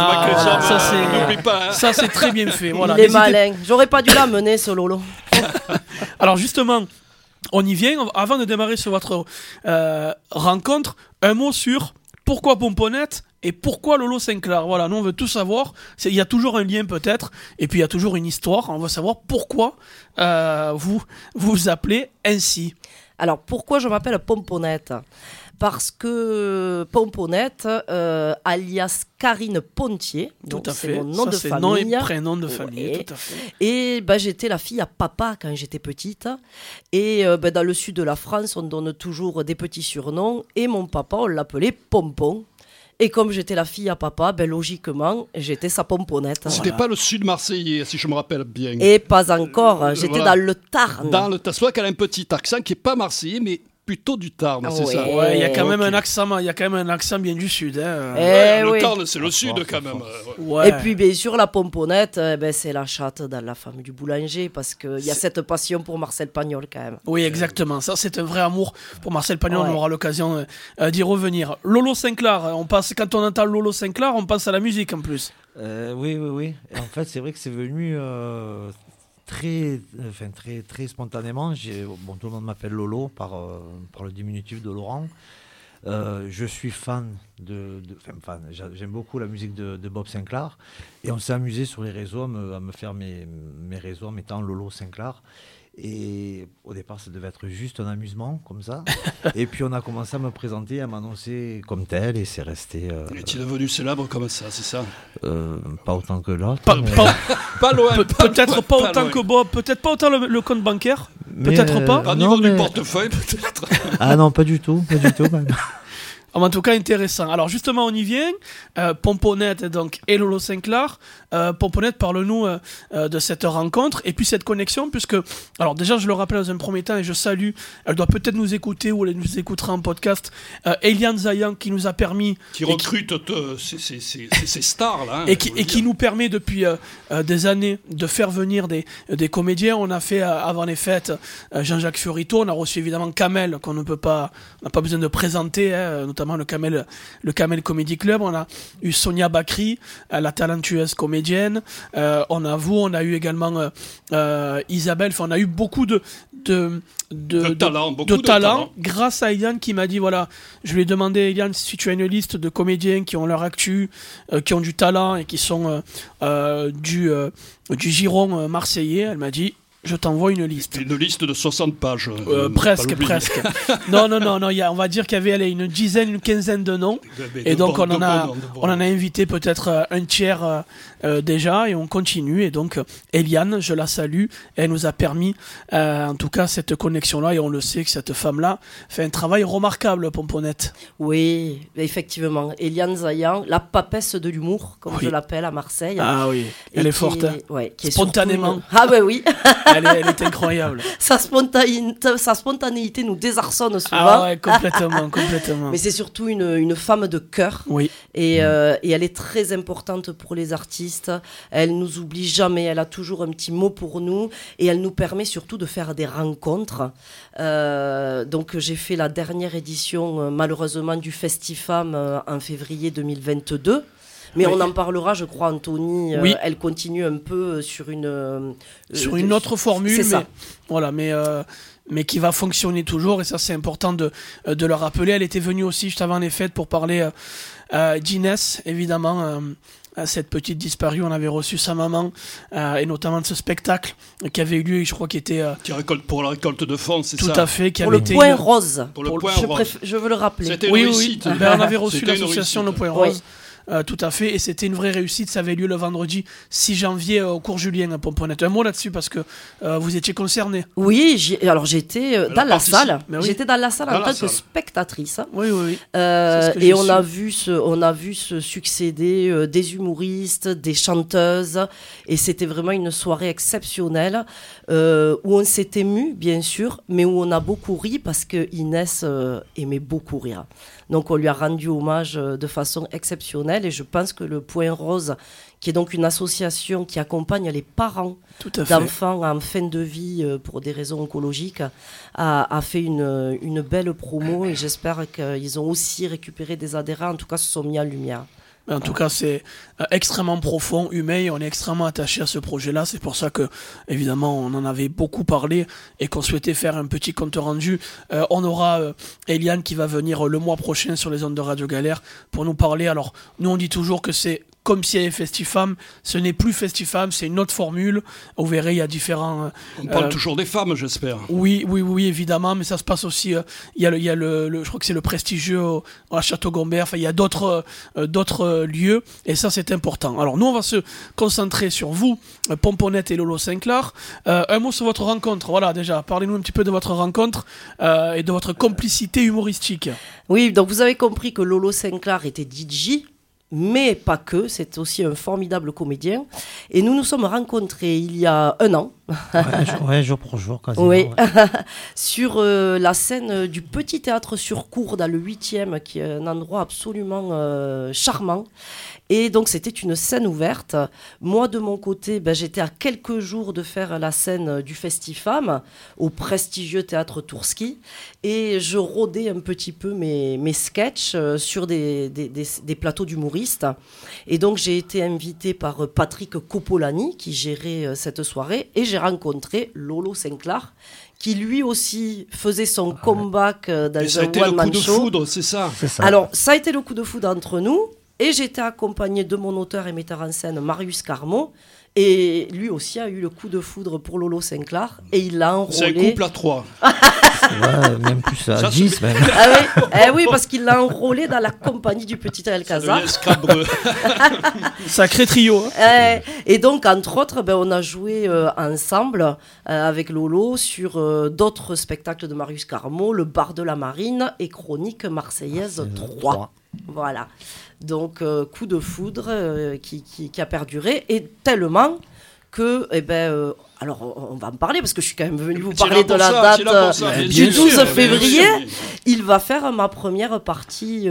Ça c'est très bien fait. Voilà. Il est malin. J'aurais pas dû l'amener ce Lolo. Alors justement, on y vient. Avant de démarrer sur votre rencontre, un mot sur pourquoi Pomponette et pourquoi Lolo Sinclair. Voilà, nous on veut tout savoir. Il y a toujours un lien peut-être, et puis il y a toujours une histoire. On veut savoir pourquoi vous vous appelez ainsi. Alors pourquoi je m'appelle Pomponette ? Parce que Pomponette, alias Karine Pontier, donc c'est mon nom de famille. Nom et prénom de famille, tout à fait. Et j'étais la fille à papa quand j'étais petite. Et dans le sud de la France, on donne toujours des petits surnoms. Et mon papa, on l'appelait Pompon. Et comme j'étais la fille à papa, logiquement, j'étais sa Pomponette. C'était pas le sud marseillais, si je me rappelle bien. Et pas encore, j'étais dans le Tarn. Dans le Tarn, c'est vrai qu'elle a un petit accent qui est pas marseillais, mais plutôt du Tarn, c'est ça. Ouais, il y a quand même un accent, bien du sud. Hein. Le Tarn, c'est le sud quand même. Ouais. Et puis bien sûr, la Pomponnette, c'est la chatte dans la famille du boulanger, parce qu'il y a cette passion pour Marcel Pagnol quand même. Oui, exactement. Ça, c'est un vrai amour pour Marcel Pagnol. Ouais. On aura l'occasion d'y revenir. Lolo Sinclair, quand on entend Lolo Sinclair, on pense à la musique en plus. Oui. Et en fait, c'est vrai que c'est venu très spontanément. Tout le monde m'appelle Lolo par le diminutif de Laurent. Je suis fan j'aime beaucoup la musique de Bob Sinclair, et on s'est amusé sur les réseaux à me faire mes réseaux en mettant Lolo Sinclair. Et au départ, ça devait être juste un amusement, comme ça. Et puis, on a commencé à me présenter, à m'annoncer comme tel, et c'est resté... Et tu es devenu célèbre comme ça, c'est ça? Pas autant que l'autre. Pas loin. Peut-être pas autant que Bob, peut-être pas autant le compte bancaire, peut-être pas. Au niveau du portefeuille, peut-être. Ah non, pas du tout même. En tout cas, intéressant. Alors justement, on y vient. Pomponette donc, et Lolo Sinclair. Pomponette, parle-nous de cette rencontre et puis cette connexion, puisque, alors déjà, je le rappelle dans un premier temps et je salue, elle doit peut-être nous écouter ou elle nous écoutera en podcast, Eliane Zayan, qui nous a permis... Qui recrute ces stars-là. Et qui nous permet depuis des années de faire venir des comédiens. On a fait, avant les fêtes, Jean-Jacques Fiorito. On a reçu évidemment Kamel, qu'on n'a pas besoin de présenter, notamment le Kamel Comedy Club. On a eu Sonia Bakri, la talentueuse comédienne. On a eu également Isabelle. Enfin, on a eu beaucoup de talent grâce à Eliane, qui m'a dit, voilà, je lui ai demandé, Eliane, si tu as une liste de comédiens qui ont leur actu, qui ont du talent et qui sont du giron marseillais. Elle m'a dit, je t'envoie une liste. Une liste de 60 pages. Presque. Non, on va dire qu'il y avait une quinzaine de noms. Et donc on en a invité peut-être un tiers déjà, et on continue. Et donc Eliane, je la salue, elle nous a permis en tout cas cette connexion-là, et on le sait que cette femme-là fait un travail remarquable, Pomponette. Oui, effectivement. Eliane Zayan, la papesse de l'humour, comme je l'appelle à Marseille. Ah oui, elle est forte. Qui est spontanément. Surtout... Ah ben oui. Elle est incroyable. Sa spontanéité nous désarçonne souvent. Ah ouais, complètement. Mais c'est surtout une femme de cœur. Oui. Et elle est très importante pour les artistes. Elle nous oublie jamais. Elle a toujours un petit mot pour nous. Et elle nous permet surtout de faire des rencontres. Donc j'ai fait la dernière édition, malheureusement, du Festifam en février 2022. Mais Oui. on en parlera, je crois, Anthony. Oui. Elle continue un peu sur une autre formule, C'est ça. mais qui va fonctionner toujours, et ça c'est important de le rappeler. Elle était venue aussi juste avant les fêtes pour parler d'Inès, évidemment, cette petite disparue. On avait reçu sa maman, et notamment de ce spectacle qui avait eu lieu, je crois, qui était Qui récolte pour la récolte de fonds, c'est tout ça. à fait, qui Pour avait le été point rose. Pour le point rose. Je veux le rappeler. C'était une Oui, réussite. Ben, on avait reçu C'était une l'association Le réussite. Point Rose. Tout à fait, et c'était une vraie réussite. Ça avait lieu le vendredi 6 janvier au cours Julien à Pomponnet. Un mot là-dessus parce que vous étiez concerné. Oui, alors j'étais dans la participe. salle. Mais oui. J'étais dans la salle Dans en la tant que salle. spectatrice. Oui, oui, oui. Euh, C'est ce que et j'ai on a vu se succéder des humoristes, des chanteuses, et c'était vraiment une soirée exceptionnelle où on s'est ému, bien sûr, mais où on a beaucoup ri parce que Inès aimait beaucoup rire. Donc on lui a rendu hommage de façon exceptionnelle, et je pense que le Point Rose, qui est donc une association qui accompagne les parents Tout à fait. d'enfants en fin de vie pour des raisons oncologiques, a fait une belle promo, et j'espère qu'ils ont aussi récupéré des adhérents, en tout cas se sont mis en lumière. En tout cas, c'est extrêmement profond, humain, et on est extrêmement attaché à ce projet-là. C'est pour ça que, évidemment, on en avait beaucoup parlé et qu'on souhaitait faire un petit compte rendu. On aura Eliane qui va venir le mois prochain sur les ondes de Radio Galère pour nous parler. Alors, nous, on dit toujours que c'est comme s'il y avait Festifam. Ce n'est plus Festifam, c'est une autre formule. Vous verrez, il y a différents... On parle toujours des femmes, j'espère. Oui, évidemment, mais ça se passe aussi. Il y a le je crois que c'est le prestigieux à Château-Gombert. Enfin, il y a d'autres lieux, et ça c'est important. Alors nous, on va se concentrer sur vous, Pomponette et Lolo Sinclair. Un mot sur votre rencontre. Voilà, déjà, parlez-nous un petit peu de votre rencontre et de votre complicité humoristique. Oui, donc vous avez compris que Lolo Sinclair était DJ, mais pas que, c'est aussi un formidable comédien. Et nous nous sommes rencontrés il y a 1 an. Ouais, jour pour jour, quasiment. Oui, Ouais. sur la scène du Petit Théâtre sur Cour dans le 8e, qui est un endroit absolument charmant. Et donc c'était une scène ouverte. Moi de mon côté, j'étais à quelques jours de faire la scène du Festifam au prestigieux théâtre Tourski, et je rôdais un petit peu mes sketchs sur des plateaux d'humoristes. Et donc j'ai été invitée par Patrick Copolani qui gérait cette soirée, et j'ai rencontré Lolo Sinclair qui lui aussi faisait son comeback dans Et ça a un été le coup one-man de show. foudre, c'est ça. C'est ça. Alors, ça a été le coup de foudre entre nous, et j'étais accompagnée de mon auteur et metteur en scène, Marius Carmot, et lui aussi a eu le coup de foudre pour Lolo Sinclair, et il l'a C'est un enrôlé. couple à 3. Ouais, même plus à Ça, 10 même. Ah oui, oui, parce qu'il l'a enrôlé dans la compagnie du petit Alcazar. Sacré trio. Hein. Et donc, entre autres, on a joué ensemble avec Lolo sur d'autres spectacles de Marius Carmot, Le Bar de la Marine et Chronique Marseillaise 3. Voilà. Donc, coup de foudre qui a perduré, et tellement que, alors on va en parler parce que je suis quand même venue vous parler de la date du 12 février. Il va faire ma première partie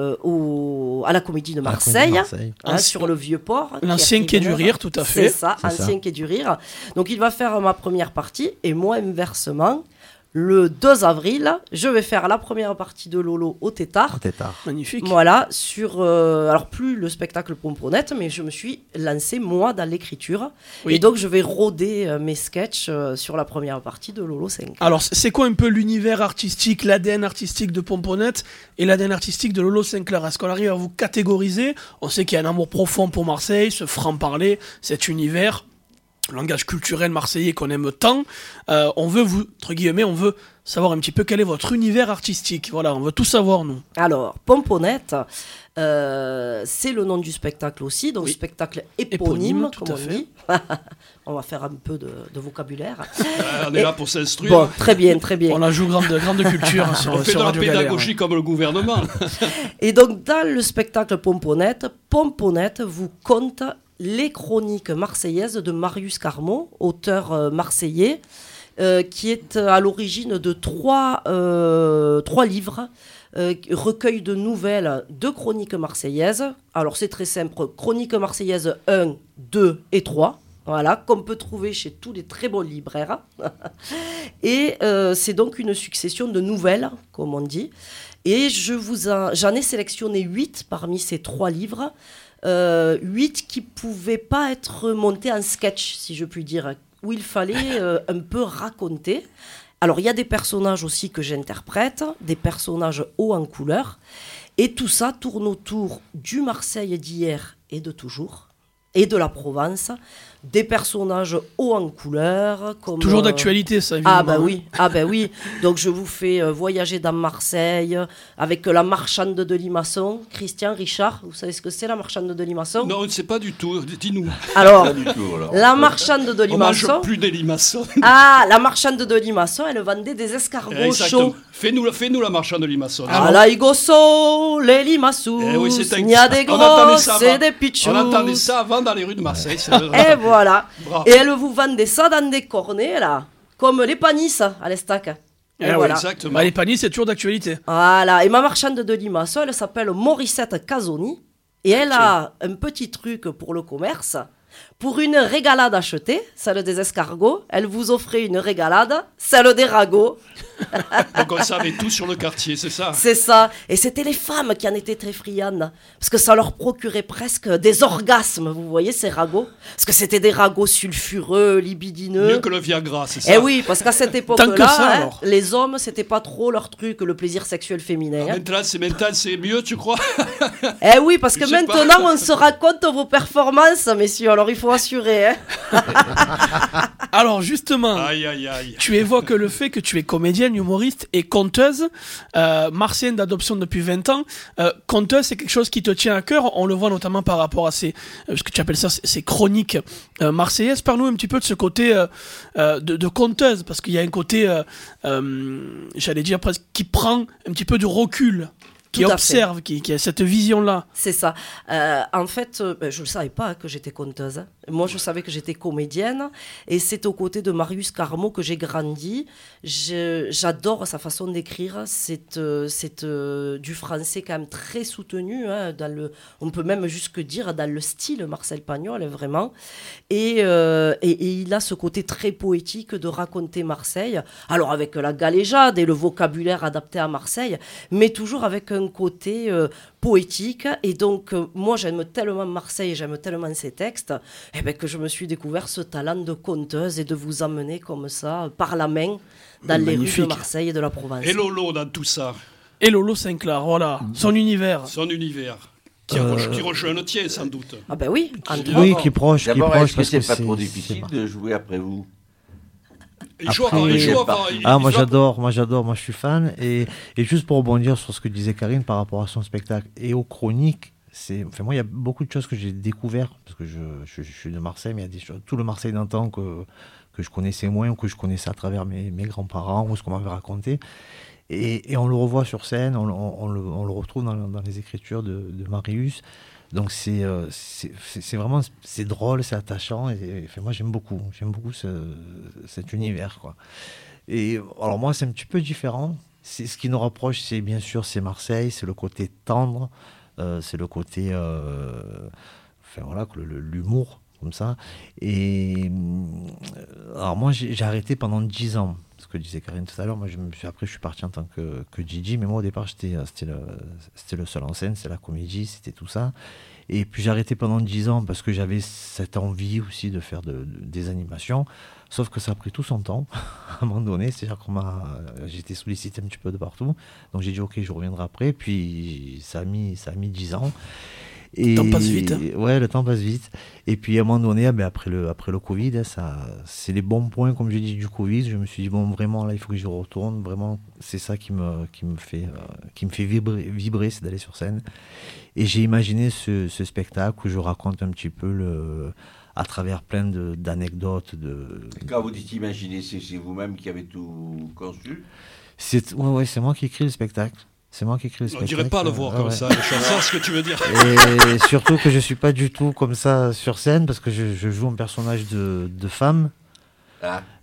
à la Comédie de Marseille, sur le Vieux-Port. L'ancien Quai du Rire, tout à fait. C'est ça, ancien Quai du Rire. Donc il va faire ma première partie, et moi, inversement, le 2 avril, je vais faire la première partie de Lolo au Tétard. Magnifique. Voilà, sur alors plus le spectacle Pomponette, mais je me suis lancée moi dans l'écriture. Oui. Et donc je vais rôder mes sketchs sur la première partie de Lolo 5. Alors c'est quoi un peu l'univers artistique, l'ADN artistique de Pomponette et l'ADN artistique de Lolo Sinclair? Est-ce qu'on arrive à vous catégoriser? On sait qu'il y a un amour profond pour Marseille, ce franc-parler, cet univers, langage culturel marseillais qu'on aime tant. On veut on veut savoir un petit peu quel est votre univers artistique. Voilà, on veut tout savoir, nous. Alors, Pomponette, c'est le nom du spectacle aussi, donc spectacle éponyme, tout comme à on fait. dit. On va faire un peu de vocabulaire. On est là pour s'instruire. Bon, très bien, très bien. On la joue grande culture sur On fait de la Radio Galère. pédagogie comme le gouvernement. Et donc, dans le spectacle Pomponette vous conte les chroniques marseillaises de Marius Carmot, auteur marseillais, qui est à l'origine de 3 livres, recueil de nouvelles de chroniques marseillaises. Alors c'est très simple, chroniques marseillaises 1, 2 et 3. Voilà, qu'on peut trouver chez tous les très bons libraires. Et c'est donc une succession de nouvelles, comme on dit. Et j'en ai sélectionné 8 parmi ces 3 livres. 8 qui pouvaient pas être montés en sketch, si je puis dire, où il fallait un peu raconter. Alors, il y a des personnages aussi que j'interprète, des personnages hauts en couleur, et tout ça tourne autour du Marseille d'hier et de toujours, et de la Provence, des personnages hauts en couleur. Comme, Toujours d'actualité, ça, évidemment. Ah ben oui. Donc je vous fais voyager dans Marseille avec la marchande de Limaçon. Christian, Richard, vous savez ce que c'est la marchande de Limaçon? Non, on ne sait pas du tout. Dis-nous. Alors, Pas du tout, alors. la marchande de On mange Limaçon. plus des limaçons. Ah, la marchande de Limaçon, elle vendait des escargots Exactement. chauds. Fais-nous la marchande de limaçon. Ah là, il gosso, les limaçous, Eh oui, c'est il y a des on entendait grosses ça et avant. des pitchous. On entendait ça avant dans les rues de Marseille. C'est vrai. Et voilà. Bravo. Et elle vous vendait ça dans des cornets, là, comme les panisses à l'estac. Et Eh oui, voilà. Exactement. Bah, les paniers, c'est toujours d'actualité. Voilà. Et ma marchande de Limaçon, elle s'appelle Morissette Casoni. Et elle a un petit truc pour le commerce. Pour une régalade achetée, celle des escargots, elle vous offrait une régalade, celle des ragots. Donc on savait tout sur le quartier, c'est ça? C'est ça. Et c'était les femmes qui en étaient très friandes. Parce que ça leur procurait presque des orgasmes, vous voyez, ces ragots. Parce que c'était des ragots sulfureux, libidineux. Mieux que le Viagra, c'est ça? Eh oui, parce qu'à cette Tant que ça, époque-là, alors. les hommes, c'était pas trop leur truc, le plaisir sexuel féminin. hein. Maintenant, c'est mieux, tu crois? Eh oui, parce que Je sais pas. maintenant, on se raconte vos performances, messieurs. Alors, il faut assurer. Hein. Alors, justement, Aïe, aïe, aïe. tu évoques le fait que tu es comédienne, humoriste et conteuse, martienne d'adoption depuis 20 ans. Conteuse, c'est quelque chose qui te tient à cœur. On le voit notamment par rapport à ce que tu appelles ça, ces chroniques marseillaises. Parle-nous un petit peu de ce côté de conteuse, parce qu'il y a un côté, j'allais dire presque, qui prend un petit peu de recul, qui Tout à observe, qui a cette vision-là. C'est ça. En fait, je ne savais pas que j'étais conteuse. hein. Moi, je savais que j'étais comédienne. Et c'est aux côtés de Marius Carmot que j'ai grandi. J'adore sa façon d'écrire. C'est du français quand même très soutenu. Hein, on peut même jusque dire dans le style Marcel Pagnol, vraiment. Et il a ce côté très poétique de raconter Marseille. Alors avec la galéjade et le vocabulaire adapté à Marseille, mais toujours avec un côté poétique. Et donc, moi, j'aime tellement Marseille, j'aime tellement ses textes, que je me suis découvert ce talent de conteuse et de vous emmener comme ça, par la main, dans les rues de Magnifique. Marseille et de la Provence. Et Lolo dans tout ça, Et Lolo Sinclair, voilà, son univers. son univers, qui rejoint le tien sans doute. Ah ben oui, entre Oui, autres. qui est proche. D'abord, est-ce que parce c'est que pas trop difficile de jouer après vous? Il joue Après, avant, il joue Après- avant. Ah, moi il joue- j'adore, moi je suis fan. Et juste pour rebondir sur ce que disait Karine par rapport à son spectacle et aux chroniques, moi il y a beaucoup de choses que j'ai découvert, parce que je suis de Marseille, mais il y a des choses, tout le Marseille d'antan que je connaissais moins, ou que je connaissais à travers mes grands-parents, ou ce qu'on m'avait raconté. Et on le revoit sur scène, on le retrouve dans les écritures de Marius. Donc c'est vraiment, c'est drôle, c'est attachant, et moi j'aime beaucoup cet univers, quoi. Et alors moi c'est un petit peu différent. C'est ce qui nous rapproche, c'est bien sûr c'est Marseille, c'est le côté tendre, c'est le côté l'humour comme ça. Et alors moi j'ai arrêté pendant 10 ans. Ce que disait Karine tout à l'heure, moi après je suis parti en tant que Gigi, mais moi au départ c'était le seul en scène, c'est la comédie, c'était tout ça. Et puis j'ai arrêté pendant 10 ans parce que j'avais cette envie aussi de faire des animations, sauf que ça a pris tout son temps à un moment donné, c'est-à-dire j'ai été sollicité un petit peu de partout, donc j'ai dit ok, je reviendrai après, puis ça a mis 10 ans. Et Le temps passe vite, hein. Ouais, le temps passe vite. Et puis à un moment donné, après le Covid, c'est les bons points, comme je dis, du Covid. Je me suis dit bon, vraiment là, il faut que j'y retourne. Vraiment, c'est ça qui me fait vibrer, c'est d'aller sur scène. Et j'ai imaginé ce spectacle où je raconte un petit peu à travers plein d'anecdotes. Quand vous dites imaginer, c'est vous-même qui avez tout conçu? C'est moi qui écris le spectacle. C'est moi qui écris le On spectacle. dirait pas le voir comme ouais. ça, je sens ce que tu veux dire. Et surtout que je suis pas du tout comme ça sur scène, parce que je joue un personnage de femme. Ah.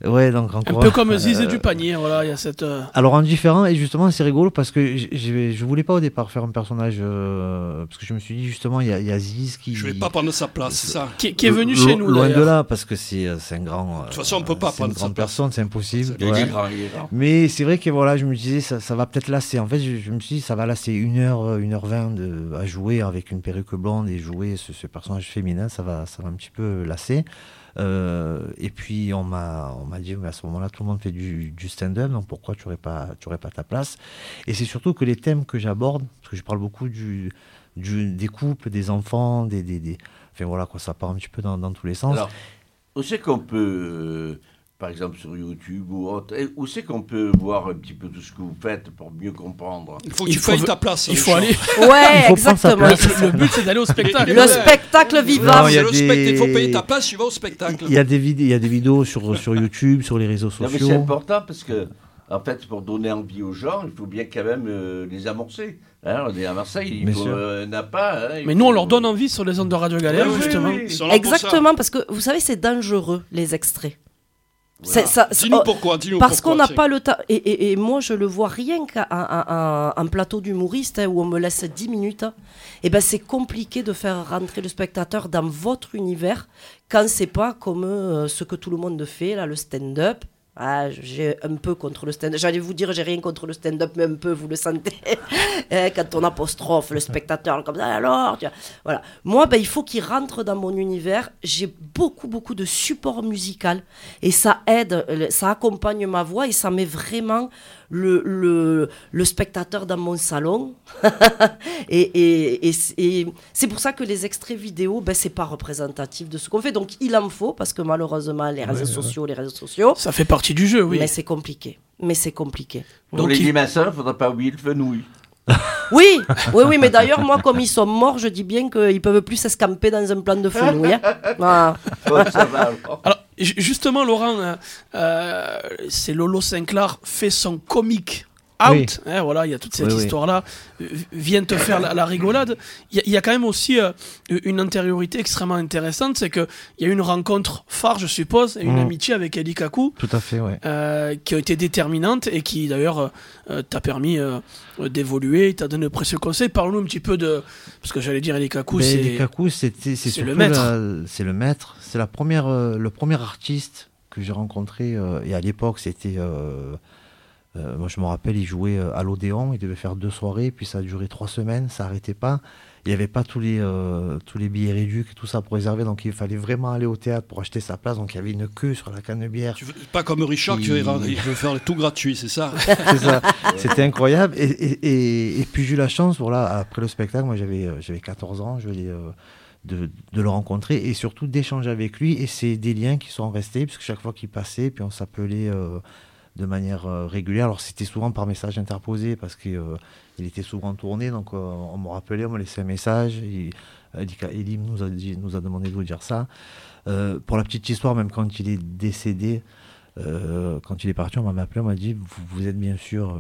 Ouais, donc Un encore. peu comme Ziz et du panier, voilà, il y a cette... Alors en différent, et justement c'est rigolo parce que je voulais pas au départ faire un personnage, parce que je me suis dit justement il y a Ziz qui... Je vais pas prendre sa place, c'est ça. Qui est venu chez nous, loin d'ailleurs. de là, parce que c'est un grand... De toute façon, on peut pas c'est prendre une sa grande place. personne, c'est impossible. Il est Ouais. grand, il est grand. Mais c'est vrai que voilà, je me disais ça va peut-être lasser. En fait, je me suis dit ça va lasser 1h20 à jouer avec une perruque blonde et jouer ce personnage féminin, ça va un petit peu lasser. Et puis on m'a dit mais à ce moment-là tout le monde fait du stand-up, donc pourquoi tu aurais pas ta place. Et c'est surtout que les thèmes que j'aborde, parce que je parle beaucoup des couples, des enfants, enfin voilà quoi, ça part un petit peu dans tous les sens. Alors, où c'est qu'on peut, par exemple sur YouTube ou autre, où c'est qu'on peut voir un petit peu tout ce que vous faites pour mieux comprendre? Il faut que tu fasses ta place. Il faut aller... Ouais, Il faut prendre sa exactement. place. Le but, c'est d'aller au spectacle. Le spectacle vivant. Non, il y a Il faut payer ta place, tu vas au spectacle. Il y a des vidéos sur YouTube, sur les réseaux Non, mais sociaux. c'est important parce que, en fait, pour donner envie aux gens, il faut bien quand même les amorcer. Hein, on est à Marseille, il Bien faut sûr. n'a pas. Hein, Mais nous, on leur donne envie sur les ondes de Radio Galère, Oui, oui, justement. oui. Ils sont là pour ça. Exactement, parce que vous savez, c'est dangereux, les extraits. Voilà. Dis-nous pourquoi, dis-nous Parce qu'on n'a tiens. pas le temps. Et moi, je le vois rien qu'à un plateau d'humoriste où on me laisse 10 minutes. Et ben, c'est compliqué de faire rentrer le spectateur dans votre univers quand c'est pas comme ce que tout le monde fait, là, le stand-up. Ah, j'ai un peu contre le stand-up. J'allais vous dire, j'ai rien contre le stand-up, mais un peu, vous le sentez. Quand on apostrophe le spectateur comme ça, alors, tu vois. Voilà. Moi, ben, il faut qu'il rentre dans mon univers. J'ai beaucoup de support musical et ça aide, ça accompagne ma voix et ça met vraiment le spectateur dans mon salon. et c'est pour ça que les extraits vidéo, ben, c'est pas représentatif de ce qu'on fait. Donc, il en faut parce que malheureusement, les réseaux sociaux. Ça fait partie du jeu, oui. Mais c'est compliqué. Pour Donc, les il- limaçons, il ne faudra pas oublier le fenouil. Oui, mais d'ailleurs, moi, comme ils sont morts, je dis bien qu'ils peuvent plus s'escamper dans un plan de fenouil. Hein. Voilà. Bon, ça va, alors. Alors, justement, Laurent, c'est Lolo Sinclair fait son comique out. Oui. Hein, voilà, il y a toute cette Oui. histoire-là. Vient te faire la rigolade. Il y a quand même aussi une antériorité extrêmement intéressante, c'est qu'il y a eu une rencontre phare, je suppose, et une amitié avec Elie Kakou. Tout à fait, ouais. Qui a été déterminante et qui d'ailleurs t'a permis d'évoluer, il t'a donné de précieux conseils. Parle-nous un petit peu de... Parce que j'allais dire Elie Kakou, Ben, c'est... Elie Kakou, c'est surtout le maître. C'est le maître. C'est le premier artiste que j'ai rencontré. Et à l'époque, c'était... moi, je me rappelle, il jouait à l'Odéon. Il devait faire 2 soirées. Puis ça a duré 3 semaines. Ça n'arrêtait pas. Il n'y avait pas tous les billets réduits et tout ça pour réserver. Donc, il fallait vraiment aller au théâtre pour acheter sa place. Donc, il y avait une queue sur la canne de bière. Pas comme Richard qui veut faire tout gratuit, c'est ça? C'est ça. C'était incroyable. Et puis j'ai eu la chance, voilà, après le spectacle, moi j'avais 14 ans, de le rencontrer et surtout d'échanger avec lui. Et c'est des liens qui sont restés, puisque chaque fois qu'il passait, puis on s'appelait de manière régulière. Alors c'était souvent par message interposé, parce qu'il était souvent en tournée, donc on me rappelait, on me laissait un message. Elie nous a demandé de vous dire ça. Pour la petite histoire, même quand il est décédé, quand il est parti, on m'a appelé, on m'a dit vous êtes bien sûr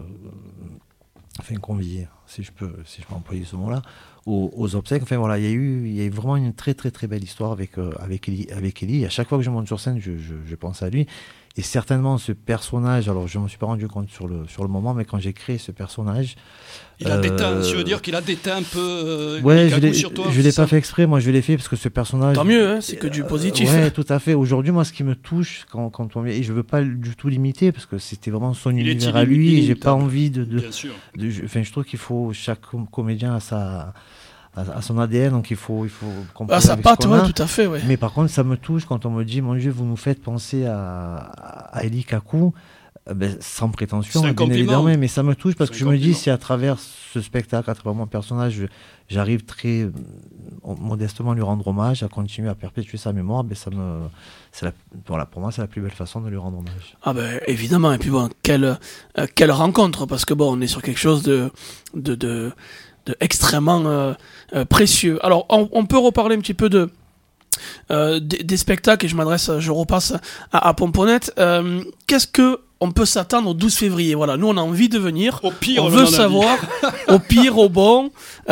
convié, si je peux employer ce mot-là, aux obsèques. Enfin voilà, il y a eu vraiment une très très très belle histoire avec Elie. Et à chaque fois que je monte sur scène, je pense à lui. Et certainement ce personnage, alors je ne me suis pas rendu compte sur le moment, mais quand j'ai créé ce personnage... Il a déteint, tu veux dire qu'il a déteint un peu ouais, Elie Kakou sur toi? je ne l'ai pas fait exprès, moi je l'ai fait parce que ce personnage... Tant mieux, hein, c'est que du positif. Ouais, tout à fait. Aujourd'hui, moi, ce qui me touche quand on vient, et je veux pas du tout l'imiter parce que c'était vraiment son Il est univers à lui, et j'ai pas inimitable. envie Bien sûr. je trouve qu'il faut chaque comédien à son ADN, donc il faut comprendre Ah, sa avec ce patte, qu'on a. ouais, tout à fait, ouais. Mais par contre, ça me touche quand on me dit, mon Dieu, vous nous faites penser à Elie Kakou. Sans prétention, C'est un bien compliment. évidemment, mais ça me touche parce C'est que un je me dis, compliment. si à travers ce spectacle, à travers mon personnage, j'arrive très modestement à lui rendre hommage, à continuer à perpétuer sa mémoire, voilà, pour moi, c'est la plus belle façon de lui rendre hommage. Ah ben évidemment, et puis bon, quelle rencontre, parce que bon, on est sur quelque chose de extrêmement précieux. Alors, on peut reparler un petit peu des spectacles, et je repasse à Pomponnette. Qu'est-ce que on peut s'attendre au 12 février. Voilà, nous on a envie de venir. Au pire, on veut savoir. Au pire, au bon.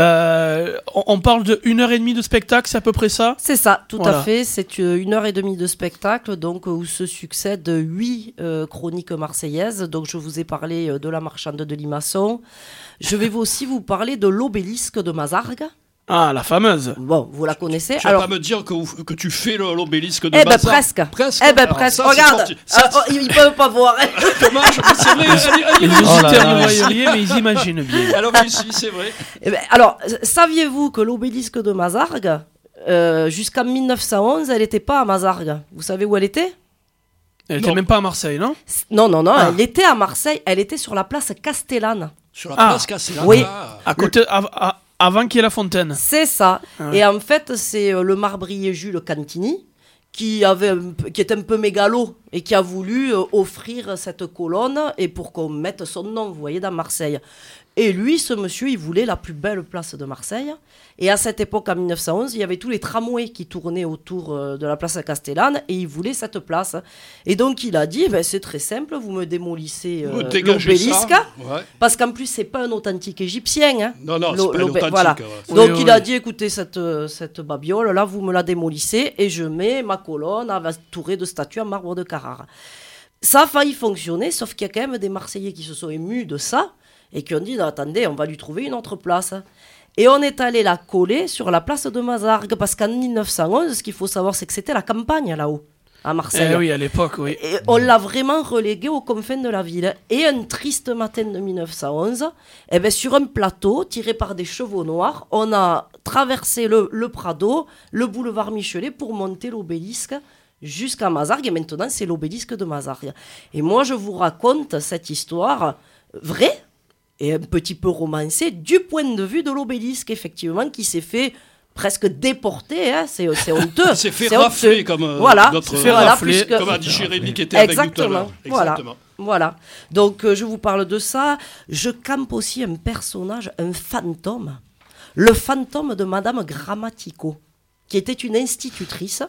On parle de 1h30 de spectacle, c'est à peu près ça? C'est ça, tout Voilà. à fait. C'est 1h30 de spectacle, donc où se succèdent 8 chroniques marseillaises. Donc je vous ai parlé de la marchande de Limaçon. Je vais aussi vous parler de l'obélisque de Mazargues. Ah, la fameuse. Bon, vous la connaissez. Tu vas pas me dire que tu fais l'obélisque de Eh ben Mazargues. presque. Presque. Eh ben Alors, presque. ça, c'est Regarde, sorti. Ça, ils peuvent pas voir. dommage, mais c'est vrai. Les Elle auditeurs là ne là. voient rien, mais ils imaginent bien. alors réussi, c'est vrai. Eh ben, alors, saviez-vous que l'obélisque de Mazargues, jusqu'en 1911, elle n'était pas à Mazargues? Vous savez où elle était? Elle était Non. même pas à Marseille, non? Non, Ah. elle était à Marseille. Elle était sur la place Castellane. Sur la Ah. place Castellane. Oui. À côté, avant qu'il y ait la fontaine. C'est ça. Ah ouais. Et en fait, c'est le marbrier Jules Cantini qui était un peu mégalo et qui a voulu offrir cette colonne et pour qu'on mette son nom, vous voyez, dans Marseille. Et lui, ce monsieur, il voulait la plus belle place de Marseille. Et à cette époque, en 1911, il y avait tous les tramways qui tournaient autour de la place Castellane et il voulait cette place. Et donc, il a dit, c'est très simple, vous me démolissez Vous dégagez l'obélisque. ça. Ouais. Parce qu'en plus, c'est pas un authentique égyptien. Hein. Non, c'est pas L'obé- authentique. voilà. Ouais. Donc Oui, il oui. a dit, écoutez, cette babiole, là, vous me la démolissez et je mets ma colonne entourée de statues en marbre de Carrare. Ça a failli fonctionner, sauf qu'il y a quand même des Marseillais qui se sont émus de ça et qui ont dit, non, attendez, on va lui trouver une autre place. Et on est allé la coller sur la place de Mazargues, parce qu'en 1911, ce qu'il faut savoir, c'est que c'était la campagne là-haut, à Marseille. Eh oui, à l'époque, oui. Et on l'a vraiment relégué aux confins de la ville. Et un triste matin de 1911, sur un plateau tiré par des chevaux noirs, on a traversé le Prado, le boulevard Michelet pour monter l'obélisque jusqu'à Mazargues. Et maintenant, c'est l'obélisque de Mazargues. Et moi, je vous raconte cette histoire vraie et un petit peu romancée du point de vue de l'obélisque, effectivement, qui s'est fait presque déporté, hein, c'est honteux. Il s'est fait c'est rafler honteux. comme voilà, notre voilà, rafler, puisque- comme a dit Jérémy qui était avec nous tout à l'heure. Exactement. Voilà. Donc je vous parle de ça. Je campe aussi un personnage, un fantôme. Le fantôme de Madame Grammatico, qui était une institutrice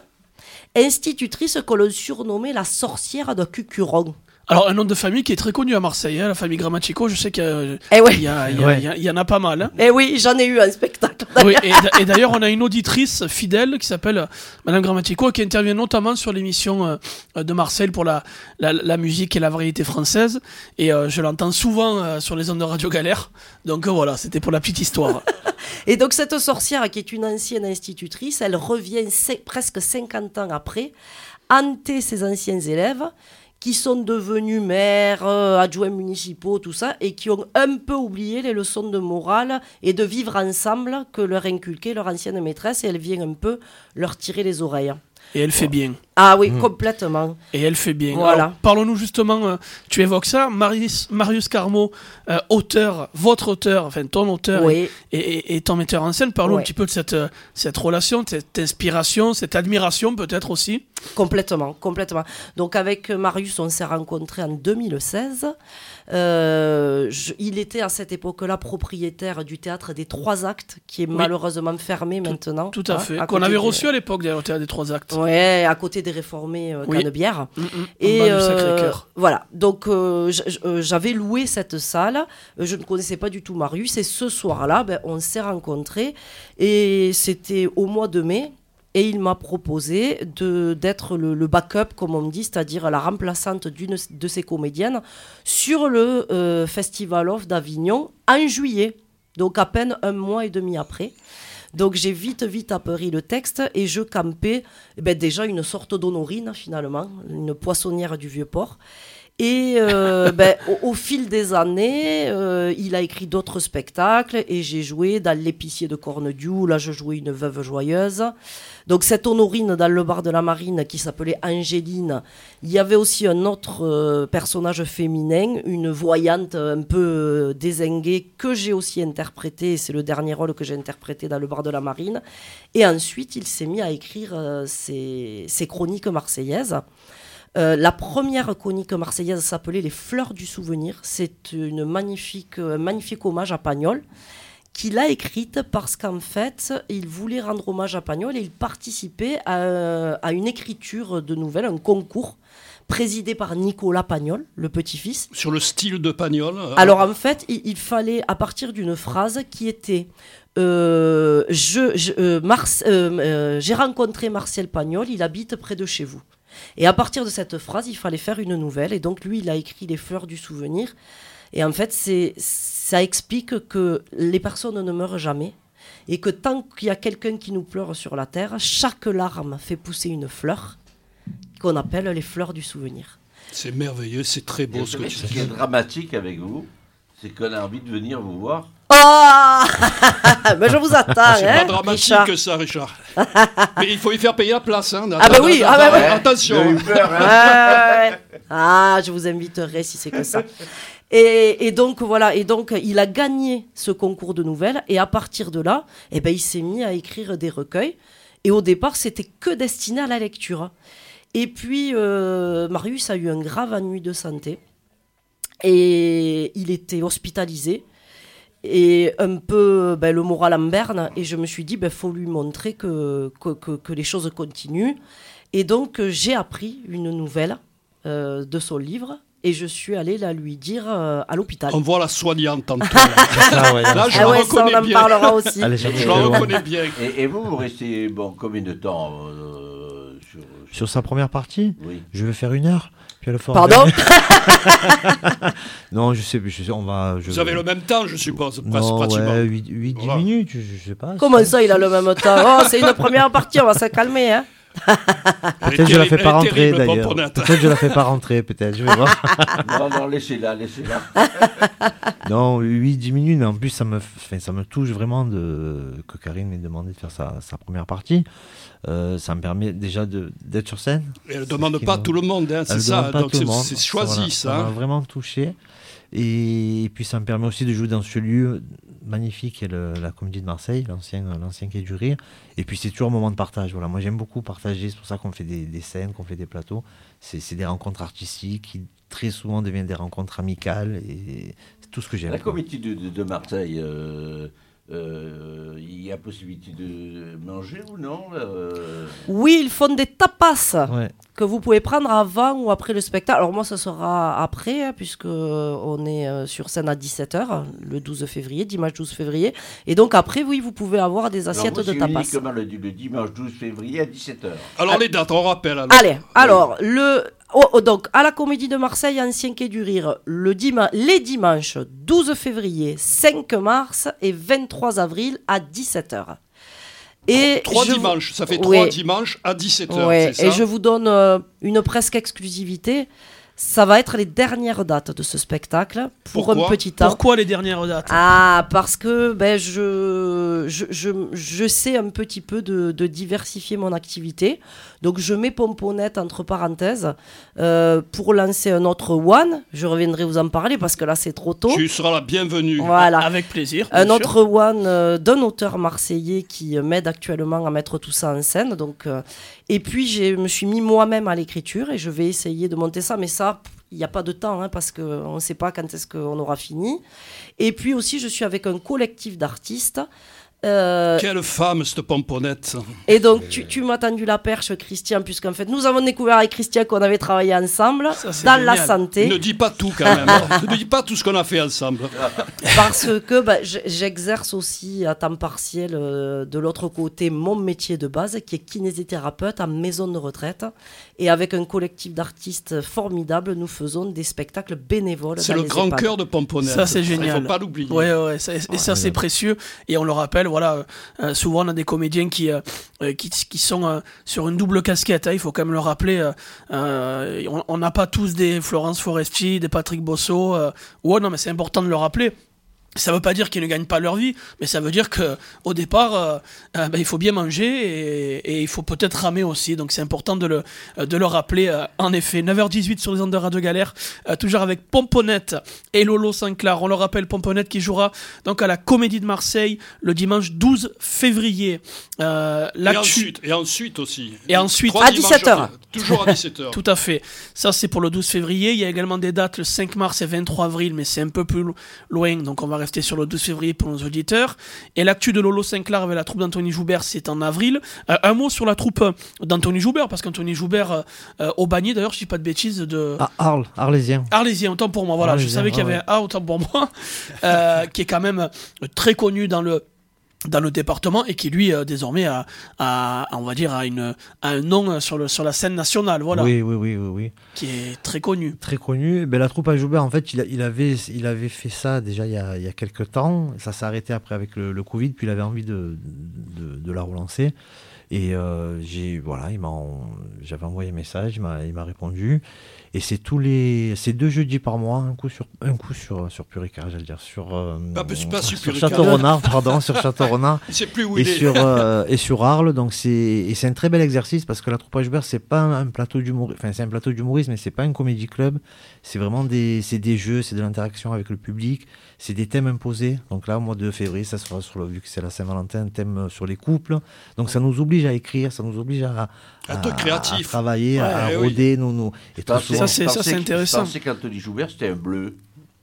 que l'on surnommait la sorcière de Cucuron. Alors, un nom de famille qui est très connu à Marseille, hein, la famille Grammatico, je sais qu'il Eh ouais. y en a pas mal. Hein. Eh oui, j'en ai eu un spectacle. Oui, et d'ailleurs, on a une auditrice fidèle qui s'appelle Madame Grammatico, qui intervient notamment sur l'émission de Marseille pour la musique et la variété française. Et je l'entends souvent sur les ondes de Radio Galère. Donc voilà, c'était pour la petite histoire. Et donc cette sorcière, qui est une ancienne institutrice, elle revient presque 50 ans après, hanter ses anciens élèves, qui sont devenus maires, adjoints municipaux, tout ça, et qui ont un peu oublié les leçons de morale et de vivre ensemble que leur inculquait leur ancienne maîtresse, et elle vient un peu leur tirer les oreilles. Et elle fait bien. Ah oui, complètement. Et elle fait bien. Voilà. Alors, parlons-nous justement, tu évoques ça, Marius Carmo, auteur, votre auteur, enfin ton auteur Oui. et ton metteur en scène. Parlons Ouais. un petit peu de cette relation, de cette inspiration, cette admiration peut-être aussi. Complètement. Donc avec Marius, on s'est rencontrés en 2016. Il était à cette époque-là propriétaire du théâtre des Trois Actes, qui est malheureusement fermé maintenant. Tout à hein, fait. à Qu'on côté avait des- reçu à l'époque d'ailleurs, au Théâtre des Trois Actes. Ouais, à côté des réformés Oui. Canebière. Et Et du Sacré-Cœur. voilà, donc j'avais loué cette salle, je ne connaissais pas du tout Marius, et ce soir-là, on s'est rencontrés, et c'était au mois de mai, et il m'a proposé d'être le backup, comme on dit, c'est-à-dire la remplaçante d'une de ses comédiennes, sur le Festival of d'Avignon en juillet, donc à peine un mois et demi après. Donc j'ai vite apparu le texte et je campais déjà une sorte d'Honorine finalement, une poissonnière du Vieux-Port. Et au fil des années, il a écrit d'autres spectacles et j'ai joué dans L'Épicier de Cornediou, là je jouais une veuve joyeuse. Donc cette Honorine dans le bar de la Marine qui s'appelait Angéline, il y avait aussi un autre personnage féminin, une voyante un peu dézinguée que j'ai aussi interprété, c'est le dernier rôle que j'ai interprété dans le bar de la Marine. Et ensuite il s'est mis à écrire ses chroniques marseillaises. La première chronique marseillaise s'appelait Les Fleurs du Souvenir. C'est un magnifique hommage à Pagnol qu'il a écrite parce qu'en fait, il voulait rendre hommage à Pagnol et il participait à une écriture de nouvelles, un concours présidé par Nicolas Pagnol, le petit-fils. Sur le style de Pagnol. Alors en fait, il fallait, à partir d'une phrase qui était j'ai rencontré Marcel Pagnol, il habite près de chez vous. Et à partir de cette phrase, il fallait faire une nouvelle. Et donc lui, il a écrit Les Fleurs du Souvenir. Et en fait, ça explique que les personnes ne meurent jamais. Et que tant qu'il y a quelqu'un qui nous pleure sur la terre, chaque larme fait pousser une fleur qu'on appelle les fleurs du souvenir. C'est merveilleux, c'est très beau ce que tu dis. Ce qui est dramatique avec vous, c'est qu'on a envie de venir vous voir. Oh ben je vous attends, C'est pas dramatique Richard. que ça, Richard. Mais il faut y faire payer la place. Hein. Ah bah oui, Attention. J'ai eu peur, hein. Ah, je vous inviterai si c'est que ça. Et donc voilà, et donc il a gagné ce concours de nouvelles et à partir de là, il s'est mis à écrire des recueils. Et au départ, c'était que destiné à la lecture. Et puis Marius a eu un grave ennui de santé et il était hospitalisé et un peu le moral en berne. Et je me suis dit, faut lui montrer que les choses continuent. Et donc j'ai appris une nouvelle de son livre. Et je suis allée la lui dire à l'hôpital. On voit la soignante en toi. Là, je la reconnais bien. On en parlera aussi. Je la reconnais bien. Et vous restez combien de temps sur sa première partie? Oui. Je vais faire 1 heure. Puis Pardon. Non, je sais, on va. Vous avez le même temps, je suppose, non, pratiquement. Ouais, 8-10 minutes, je sais pas. Comment ça, il a le même temps? Oh, c'est une première partie, on va se calmer, hein. Peut-être je la fais pas rentrer d'ailleurs. Peut-être je la fais pas rentrer, peut-être. Je vais voir. Non, laissez-la. Non, 8-10 minutes, mais en plus ça me touche vraiment que Karine m'ait demandé de faire sa première partie. Ça me permet déjà d'être sur scène. Et elle ne demande pas tout le monde, hein, c'est ça. Donc c'est choisi, voilà, ça m'a vraiment touché. Et puis ça me permet aussi de jouer dans ce lieu magnifique qui est la Comédie de Marseille, l'ancien Quai du Rire. Et puis c'est toujours un moment de partage. Voilà, moi j'aime beaucoup partager, c'est pour ça qu'on fait des scènes, qu'on fait des plateaux. C'est des rencontres artistiques qui très souvent deviennent des rencontres amicales et c'est tout ce que j'aime. La Comédie de Marseille, il y a possibilité de manger ou non Oui, ils font des tapas que vous pouvez prendre avant ou après le spectacle. Alors moi, ça sera après, puisque on est sur scène à 17h, le 12 février, dimanche 12 février. Et donc après, oui, vous pouvez avoir des assiettes de tapas. Uniquement le dimanche 12 février à 17h. Alors les dates, on rappelle. Allez, alors, donc, à la Comédie de Marseille, ancien Quai du Rire, les dimanches 12 février, 5 mars et 23 avril à 17h. Et 3 dimanches, ça fait 3 dimanches à 17h, c'est ça. Et je vous donne une presque exclusivité. Ça va être les dernières dates de ce spectacle pour un petit temps. Pourquoi les dernières dates? Ah, parce que je sais un petit peu de diversifier mon activité. Donc je mets Pomponette entre parenthèses pour lancer un autre one. Je reviendrai vous en parler parce que là c'est trop tôt. Tu seras la bienvenue. Voilà. Avec plaisir. Un autre one d'un auteur marseillais qui m'aide actuellement à mettre tout ça en scène. Donc, et puis je me suis mis moi-même à l'écriture et je vais essayer de monter ça. Mais ça, il n'y a pas de temps parce qu'on ne sait pas quand est-ce qu'on aura fini. Et puis aussi je suis avec un collectif d'artistes. Quelle femme, cette Pomponette. Et donc, tu m'as tendu la perche, Christian, puisqu'en fait, nous avons découvert avec Christian qu'on avait travaillé ensemble dans la santé. Ne dis pas tout, quand même. Ne dis pas tout ce qu'on a fait ensemble. Parce que j'exerce aussi à temps partiel, de l'autre côté, mon métier de base, qui est kinésithérapeute en maison de retraite. Et avec un collectif d'artistes formidable, nous faisons des spectacles bénévoles. C'est le grand cœur de Pomponette. Ça, c'est génial. Il ne faut pas l'oublier. Ouais, ça, c'est précieux. Et on le rappelle, voilà, souvent on a des comédiens qui sont sur une double casquette, il faut quand même le rappeler. On n'a pas tous des Florence Foresti, des Patrick Bosso. Non, mais c'est important de le rappeler. Ça veut pas dire qu'ils ne gagnent pas leur vie, mais ça veut dire que au départ, il faut bien manger et il faut peut-être ramer aussi. Donc c'est important de le rappeler. En effet, 9h18 sur les ondes de Radio Galère, toujours avec Pomponette et Lolo Saint-Clar. On le rappelle, Pomponette qui jouera donc à la Comédie de Marseille le dimanche 12 février. Et ensuite aussi. Et ensuite à 17h. Toujours à 17h. Tout à fait. Ça c'est pour le 12 février. Il y a également des dates le 5 mars et 23 avril, mais c'est un peu plus loin. Donc on va rester sur le 12 février pour nos auditeurs. Et l'actu de Lolo Sinclair avec la troupe d'Anthony Joubert, c'est en avril. Un mot sur la troupe d'Anthony Joubert, parce qu'Anthony Joubert, au Bagné, d'ailleurs, je dis pas de bêtises, de... Arles, Arlésien. Arlésien, autant pour moi, voilà. Je savais qu'il y avait un A, autant pour moi, qui est quand même très connu dans le département et qui lui désormais a on va dire a un nom sur la scène nationale, voilà. Oui. Qui est très connu. Très connu. Ben, la troupe à Joubert, en fait, il avait fait ça déjà il y a quelques temps. Ça s'est arrêté après avec le Covid, puis il avait envie de la relancer. Et j'avais envoyé un message, il m'a répondu. Et c'est 2 jeudis par mois, un coup sur Puricar, j'allais dire, sur Château-Renard, pardon, sur Château-Renard. C'est plus où il est. Et sur Arles, donc c'est un très bel exercice parce que la troupe à Joubert, c'est pas un plateau d'humour, enfin c'est un plateau d'humorisme, mais c'est pas un comédie club. C'est vraiment des jeux, c'est de l'interaction avec le public, c'est des thèmes imposés. Donc là, au mois de février, ça sera vu que c'est la Saint-Valentin, un thème sur les couples. Donc ça nous oblige à écrire, ça nous oblige à travailler, à rôder et tout ça c'est intéressant. Je pensais qu'Anthony Joubert c'était un bleu.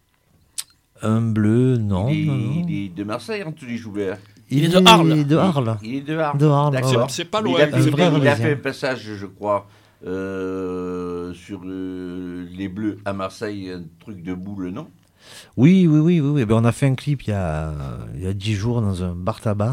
Un bleu, non. Il est de Marseille, Anthony Joubert. Il est de Arles. Il est de Arles. D'accord. C'est pas loin. Il a fait un passage, je crois, sur les Bleus à Marseille, un truc de boule, non? Oui. Ben, on a fait un clip il y a 10 jours dans un bar tabac.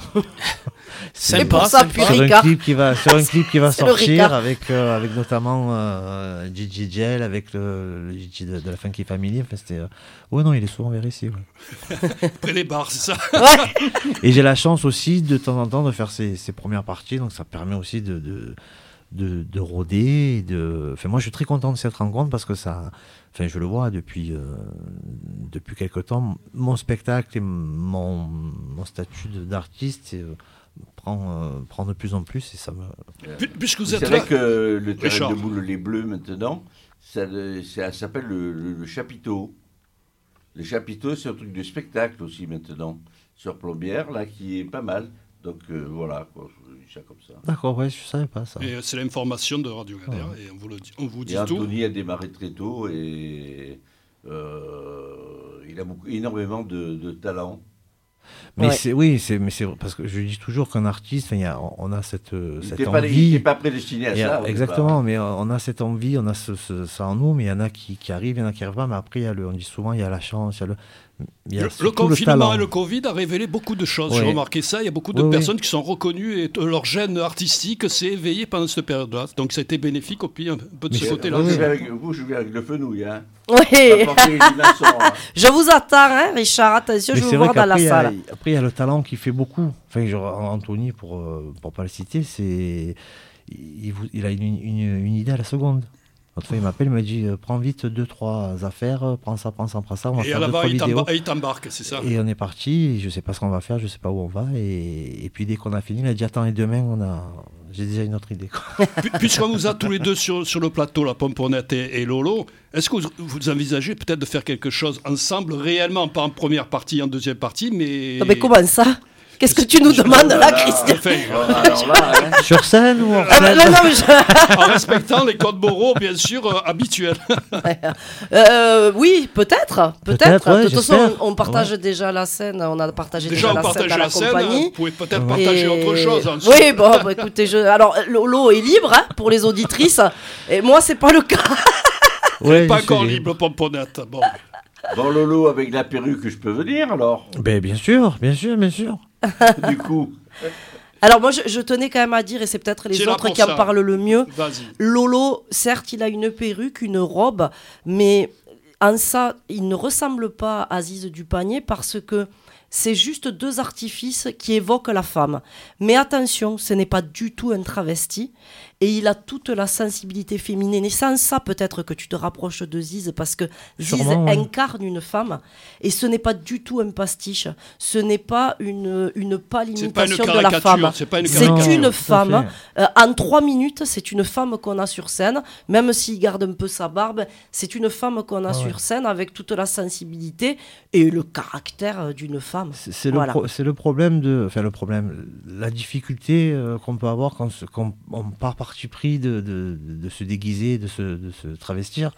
C'est pour ça, puis sur un clip qui va sortir avec notamment DJ Gel, avec le DJ de la Funky Family. Enfin, c'était non, il est souvent vers ici. Après les bars, c'est ça. Ouais. Et j'ai la chance aussi de temps en temps de faire ces premières parties, donc ça permet aussi de rôder. Moi, je suis très content de cette rencontre parce que ça. Enfin, je le vois depuis quelque temps. Mon spectacle et mon statut d'artiste prend de plus en plus et ça me. Puisque vous êtes c'est vrai que le terrain de boule les Bleus maintenant, ça s'appelle le chapiteau. Le chapiteau, c'est un truc de spectacle aussi maintenant sur Plombières là qui est pas mal. Donc voilà quoi. Ça comme ça. D'accord, ouais, je savais pas ça. Et c'est l'information de Radio Gader et on vous dit tout. Anthony a démarré très tôt et il a énormément de talent. Mais c'est parce que je dis toujours qu'un artiste, on a cette envie. Il n'était pas prédestiné à ça. Exactement, mais on a cette envie, on a ça en nous, mais il y en a qui arrivent, il y en a qui arrivent pas. Mais après, on dit souvent, il y a la chance, le confinement et le Covid a révélé beaucoup de choses. J'ai remarqué ça. Il y a beaucoup de personnes qui sont reconnues et leur gène artistique s'est éveillé pendant cette période-là. Donc ça a été bénéfique au pays un peu de ce côté-là. Vous jouez avec le fenouil, hein. Oui. Je vous attends, Richard. Attention, je vous vois dans la salle. Après, il y a le talent qui fait beaucoup. Enfin, Anthony, pour pas le citer, il a une idée à la seconde. L'autre fois, il m'appelle, il m'a dit prends vite 2-3 affaires, prends ça, on va et faire là-bas, 2-3 vidéos. Il t'embarque, c'est ça. Et on est parti, je sais pas ce qu'on va faire, je sais pas où on va. Et puis dès qu'on a fini, il a dit attends, et demain, j'ai déjà une autre idée. Quoi. Puisqu'on vous a tous les deux sur le plateau, la Pomponnette et Lolo, est-ce que vous envisagez peut-être de faire quelque chose ensemble, réellement, pas en première partie, en deuxième partie, mais... Non, mais comment ça ? Qu'est-ce que tu nous demandes là, Christian ? Sur scène ou en En respectant les codes moraux, bien sûr, habituels. Oui, peut-être. Ouais, de toute façon, on partage déjà la scène. On a partagé déjà la scène dans la compagnie. Vous pouvez peut-être partager autre chose. Ensuite. Oui, écoutez, alors Lolo est libre pour les auditrices. Et moi, c'est pas le cas. Pas encore libre, Pomponnette. Bon, Lolo, avec la perruque, je peux venir alors ? Ben, bien sûr. Du coup. Alors moi je tenais quand même à dire, et c'est peut-être les autres qui en parlent le mieux, Lolo, certes il a une perruque, une robe, mais en ça il ne ressemble pas à Aziz Dupanier parce que c'est juste 2 artifices qui évoquent la femme. Mais attention, ce n'est pas du tout un travesti. Et il a toute la sensibilité féminine. Et sans ça, peut-être que tu te rapproches de Ziz, parce que Ziz incarne une femme. Et ce n'est pas du tout un pastiche. Ce n'est pas une pâle imitation de la femme. C'est une femme. En 3 minutes, c'est une femme qu'on a sur scène. Même s'il garde un peu sa barbe, c'est une femme qu'on a sur scène avec toute la sensibilité et le caractère d'une femme. C'est le problème la difficulté qu'on peut avoir quand on part parti pris de se déguiser, de se travestir.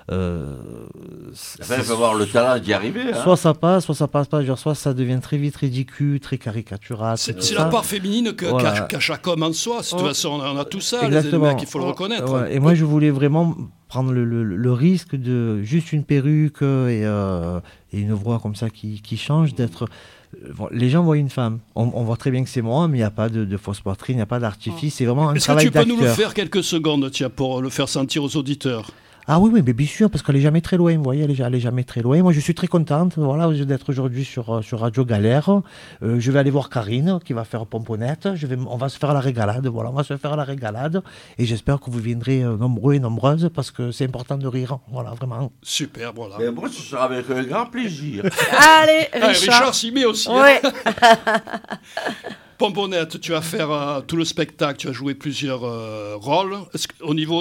Enfin, il faut avoir le talent d'y arriver. Hein. Soit ça passe pas. Genre, soit ça devient très vite ridicule, très caricatural. C'est la part féminine qu'a chaque homme en soi. De toute façon, on a tout ça, les mecs, il faut le reconnaître. Ouais. Et moi, je voulais vraiment prendre le risque de juste une perruque et une voix comme ça qui change, d'être... les gens voient une femme. On voit très bien que c'est moi, mais il n'y a pas de fausse poitrine, il n'y a pas d'artifice. C'est vraiment un travail d'acteur. Est-ce que tu peux nous le faire quelques secondes, tiens, pour le faire sentir aux auditeurs? Ah oui, mais bien sûr, parce qu'elle n'est jamais très loin, vous voyez, elle est jamais très loin. Moi, je suis très contente d'être aujourd'hui sur Radio Galère. Je vais aller voir Karine, qui va faire Pomponnette. On va se faire la régalade, on va se faire la régalade. Et j'espère que vous viendrez nombreux et nombreuses, parce que c'est important de rire, voilà, vraiment. Super, voilà. Et moi, ce sera avec un grand plaisir. Allez, Richard. Richard s'y met aussi. Ouais. Pomponnette, tu vas faire tout le spectacle, tu vas jouer plusieurs rôles. Au niveau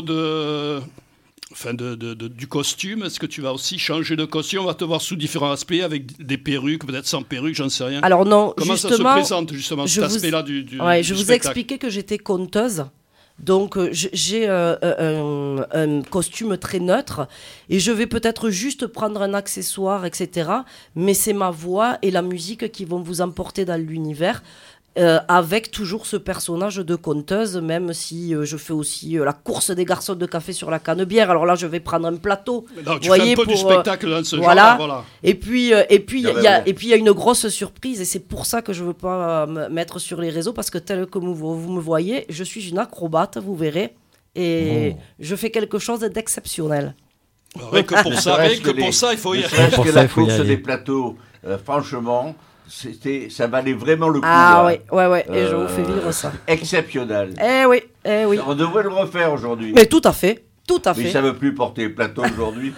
du costume, est-ce que tu vas aussi changer de costume? On va te voir sous différents aspects, avec des perruques, peut-être sans perruque, j'en sais rien. Alors non, comment ça se présente justement cet aspect-là du je vous ai spectacle. expliqué que j'étais conteuse. Donc j'ai un costume très neutre et je vais peut-être juste prendre un accessoire, etc. Mais c'est ma voix et la musique qui vont vous emporter dans l'univers. Avec toujours ce personnage de conteuse, même si je fais aussi la course des garçons de café sur la canebière. Alors là, je vais prendre un plateau. Non, tu fais un peu du spectacle dans ce voilà. genre-là. Voilà. Et puis il y a une grosse surprise, et c'est pour ça que je veux pas me mettre sur les réseaux, parce que tel que vous me voyez, je suis une acrobate, vous verrez, et je fais quelque chose d'exceptionnel. Rien que pour ça, il faut y aller. Pour la course des plateaux, franchement... ça valait vraiment le coup. Ah ouais, et je vous fais vivre ça. Exceptionnel. Eh oui. On devrait le refaire aujourd'hui. Mais tout à fait. Mais ça ne veut plus porter le plateau aujourd'hui.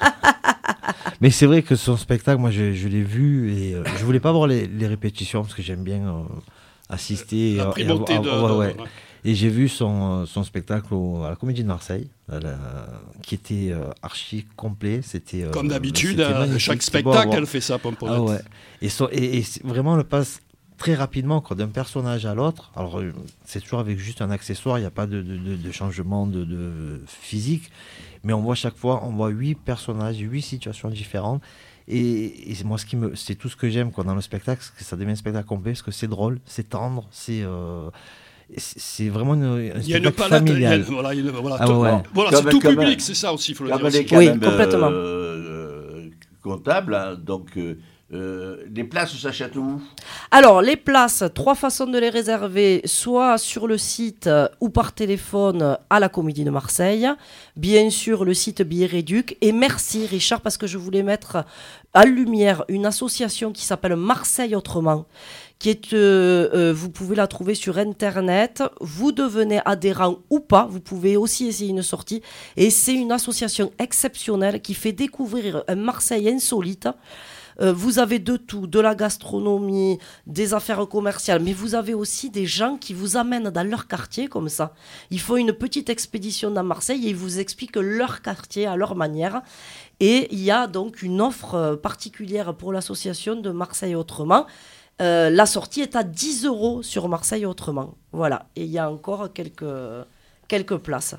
Mais c'est vrai que son spectacle, moi je l'ai vu et je voulais pas voir les répétitions parce que j'aime bien assister. La primauté Et j'ai vu son spectacle à la Comédie de Marseille, qui était archi complet. C'était comme d'habitude, chaque spectacle, elle fait ça, Pomponnette. Ah ouais. Et vraiment, le passe très rapidement d'un personnage à l'autre. Alors, c'est toujours avec juste un accessoire, il n'y a pas de changement de physique. Mais on voit chaque fois, 8 personnages, 8 situations différentes. Et moi, c'est tout ce que j'aime dans le spectacle, c'est que ça devient un spectacle complet, parce que c'est drôle, c'est tendre, c'est vraiment un spectacle familial. C'est tout public, c'est ça aussi, il faut le dire. Oui, complètement. Comptable, hein, donc les places s'achètent où? Alors, les places, 3 façons de les réserver, soit sur le site ou par téléphone à la Comédie de Marseille. Bien sûr, le site Billets Réduc. Et merci Richard, parce que je voulais mettre en lumière une association qui s'appelle Marseille Autrement, qui est, vous pouvez la trouver sur Internet. Vous devenez adhérent ou pas, vous pouvez aussi essayer une sortie. Et c'est une association exceptionnelle qui fait découvrir un Marseille insolite. Vous avez de tout, de la gastronomie, des affaires commerciales, mais vous avez aussi des gens qui vous amènent dans leur quartier comme ça. Ils font une petite expédition dans Marseille et ils vous expliquent leur quartier à leur manière. Et il y a donc une offre particulière pour l'association de Marseille Autrement. La sortie est à 10 € sur Marseille Autrement. Voilà. Et il y a encore quelques places.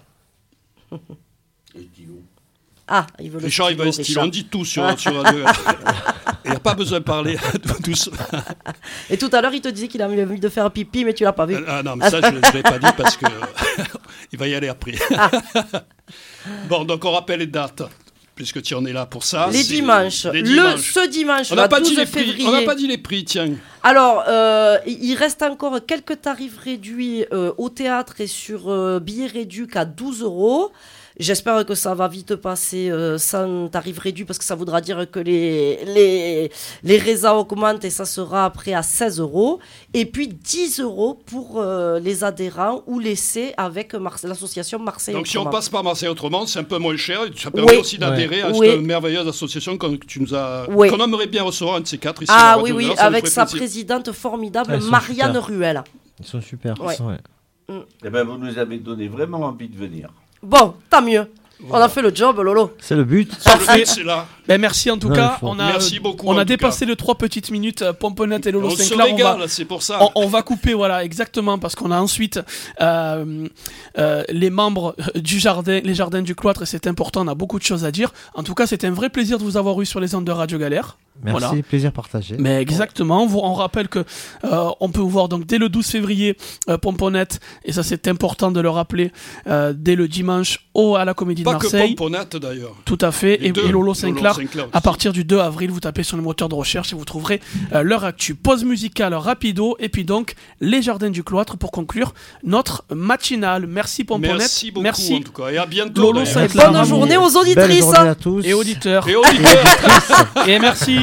Ah, il veut le Richard, stylo, il va un stylo. On dit tout sur Radio. Il n'y a pas besoin de parler doucement. Et tout à l'heure, il te disait qu'il avait envie de faire pipi, mais tu l'as pas vu. Ah non, mais ça, je ne l'ai pas dit parce que il va y aller après. Bon, donc on rappelle les dates, puisque tu en es là pour ça. Les dimanches. Ce dimanche, on n'a pas 12 février. On n'a pas dit les prix, tiens. Alors, il reste encore quelques tarifs réduits au théâtre et sur billets réduits à 12 €. J'espère que ça va vite passer sans tarif réduit, parce que ça voudra dire que les résas augmentent et ça sera après à 16 €. Et puis 10 € pour les adhérents ou laissés avec l'association Marseille Donc Autrement. si on passe par Marseille Autrement, c'est un peu moins cher. Ça permet aussi d'adhérer à cette merveilleuse association qu'on aimerait bien recevoir, un de ces quatre ici. Ah oui, avec sa présidente formidable, Marianne Ruel. Ils sont super. Eh ben, vous nous avez donné vraiment envie de venir. Bon, tant mieux. On a fait le job, Lolo. C'est le but. C'est là. Ben, merci en tout cas. Merci beaucoup. On en a tout dépassé les 3 petites minutes. Pomponnette et Lolo On se Sinclair. régale, c'est pour ça. On va couper, voilà, exactement, parce qu'on a ensuite les membres du jardin, les jardins du cloître, et c'est important, on a beaucoup de choses à dire. En tout cas, c'était un vrai plaisir de vous avoir eu sur les ondes de Radio Galère. Merci, voilà. plaisir partagé. Mais exactement, on rappelle que on peut vous voir donc dès le 12 février Pomponnette, et ça c'est important de le rappeler, dès le dimanche à la Comédie de Marseille. Pas que Pomponnette d'ailleurs. Tout à fait, et Lolo Sinclair. À aussi. partir du 2 avril, vous tapez sur le moteur de recherche et vous trouverez leur actu. Pause musicale rapido, et puis donc les jardins du cloître pour conclure notre matinale. Merci Pomponnette. Merci beaucoup merci. en tout cas, et à bientôt. Lolo Sinclair. Bonne journée aux Belle auditrices. journée à tous. Et auditeurs. Et auditeurs. Et merci.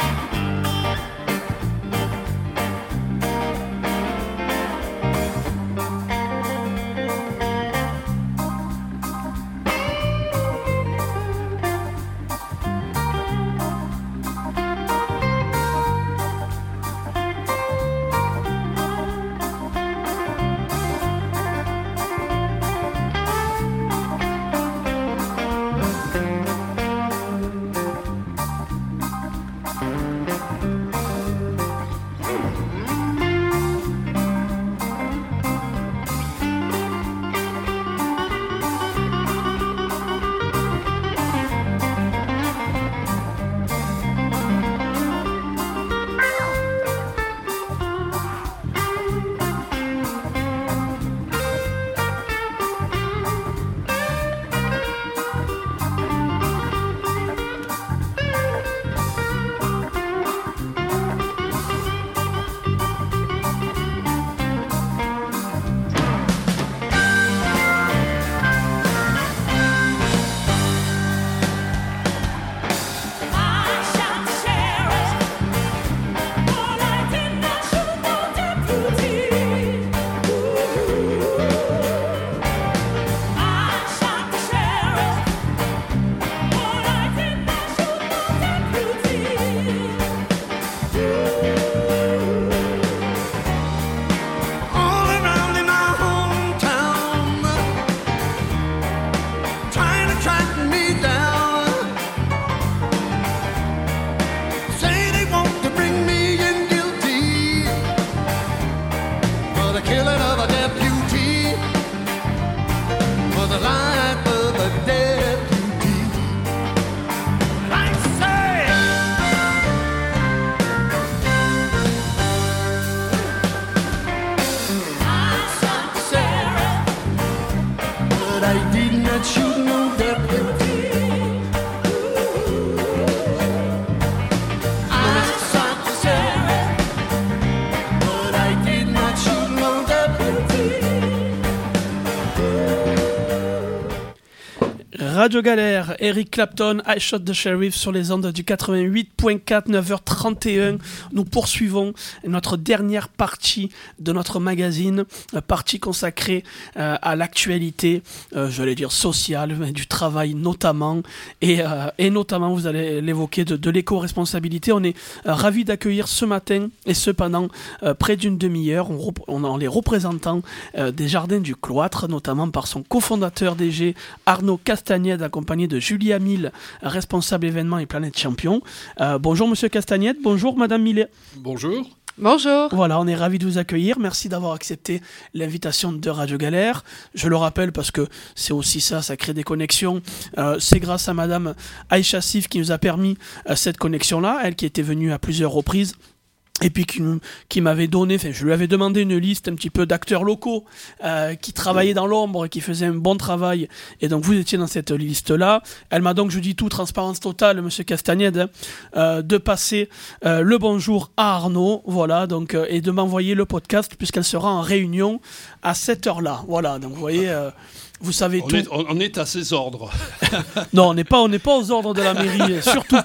Radio Galère, Eric Clapton, I Shot the Sheriff sur les ondes du 88.4, 9h31. Nous poursuivons notre dernière partie de notre magazine, partie consacrée à l'actualité, j'allais dire sociale, mais du travail notamment, et notamment, vous allez l'évoquer, de l'éco-responsabilité. On est ravis d'accueillir ce matin, et ce pendant près d'une demi-heure, on a les représentants des Jardins du Cloître, notamment par son cofondateur DG, Arnaud Castagnède, accompagné de Julie Amil, responsable événements et Planète Champion. Bonjour Monsieur Castagnède, bonjour Madame Millet. Bonjour. Bonjour. Voilà, on est ravis de vous accueillir. Merci d'avoir accepté l'invitation de Radio Galère. Je le rappelle parce que c'est aussi ça crée des connexions. C'est grâce à Madame Aïcha Sif qui nous a permis cette connexion-là, elle qui était venue à plusieurs reprises. Et puis qui m'avait donné, je lui avais demandé une liste un petit peu d'acteurs locaux qui travaillaient dans l'ombre et qui faisaient un bon travail. Et donc vous étiez dans cette liste-là. Elle m'a donc, je dis tout, transparence totale, Monsieur Castagnède, de passer le bonjour à Arnaud, voilà, donc et de m'envoyer le podcast puisqu'elle sera en réunion à cette heure-là. Voilà, donc vous voyez. Vous savez tout. On est à ses ordres. Non, on n'est pas aux ordres de la mairie,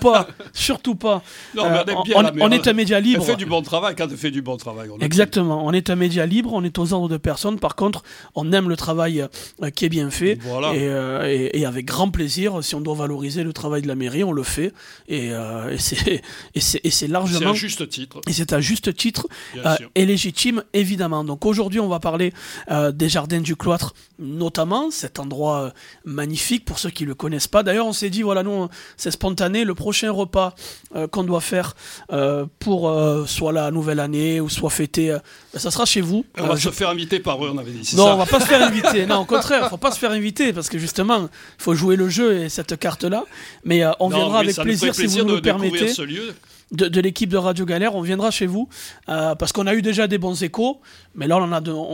surtout pas. Non, mais on est un média libre. Elle fait du bon travail quand elle fait du bon travail. Exactement, on est un média libre, on est aux ordres de personne. Par contre, on aime le travail qui est bien fait, voilà. et avec grand plaisir. Si on doit valoriser le travail de la mairie, on le fait, et c'est largement. C'est à juste titre. Et c'est à juste titre et légitime, évidemment. Donc aujourd'hui, on va parler des Jardins du Cloître, notamment. restaurant, cet endroit magnifique pour ceux qui le connaissent pas. D'ailleurs, on s'est dit, voilà, nous, c'est spontané, le prochain repas qu'on doit faire pour soit la nouvelle année ou soit fêter, ça sera chez vous. On va se faire inviter par eux, on avait dit. Non, on va pas se faire inviter. Non, au contraire, faut pas se faire inviter parce que justement, il faut jouer le jeu et cette carte-là. Mais on viendra avec plaisir si vous nous le permettez. Ce lieu. De l'équipe de Radio Galère, on viendra chez vous parce qu'on a eu déjà des bons échos, mais là on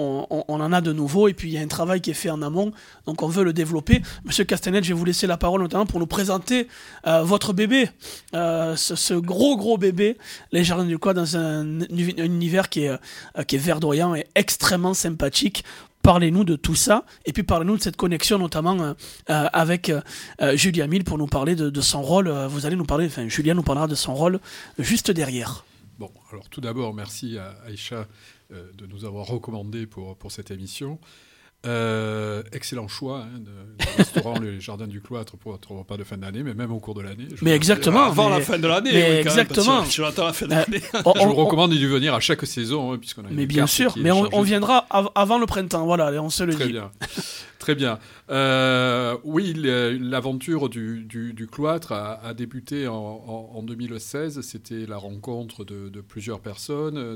en a de nouveaux et puis il y a un travail qui est fait en amont, donc on veut le développer. Monsieur Castanet, je vais vous laisser la parole notamment pour nous présenter votre bébé, ce gros bébé, les Jardins du Cloître, dans un univers qui est verdoyant et extrêmement sympathique. Parlez-nous de tout ça, et puis parlez-nous de cette connexion notamment avec Julia Mille pour nous parler de son rôle. Julia nous parlera de son rôle juste derrière. Bon, alors tout d'abord, merci à Aïcha de nous avoir recommandé pour cette émission. Excellent choix de restaurant Les Jardins du Cloître pour votre repas de fin d'année, mais même au cours de l'année. Mais exactement. Avant la fin de l'année. Mais oui, exactement. Je l'attends la fin de l'année. Je vous recommande d'y venir à chaque saison, puisqu'on a une mais bien carte sûr, qui est mais on chargée. viendra avant le printemps, voilà, on se le Très dit. bien. Très bien. Oui, l'aventure du cloître a débuté en 2016. C'était la rencontre de plusieurs personnes,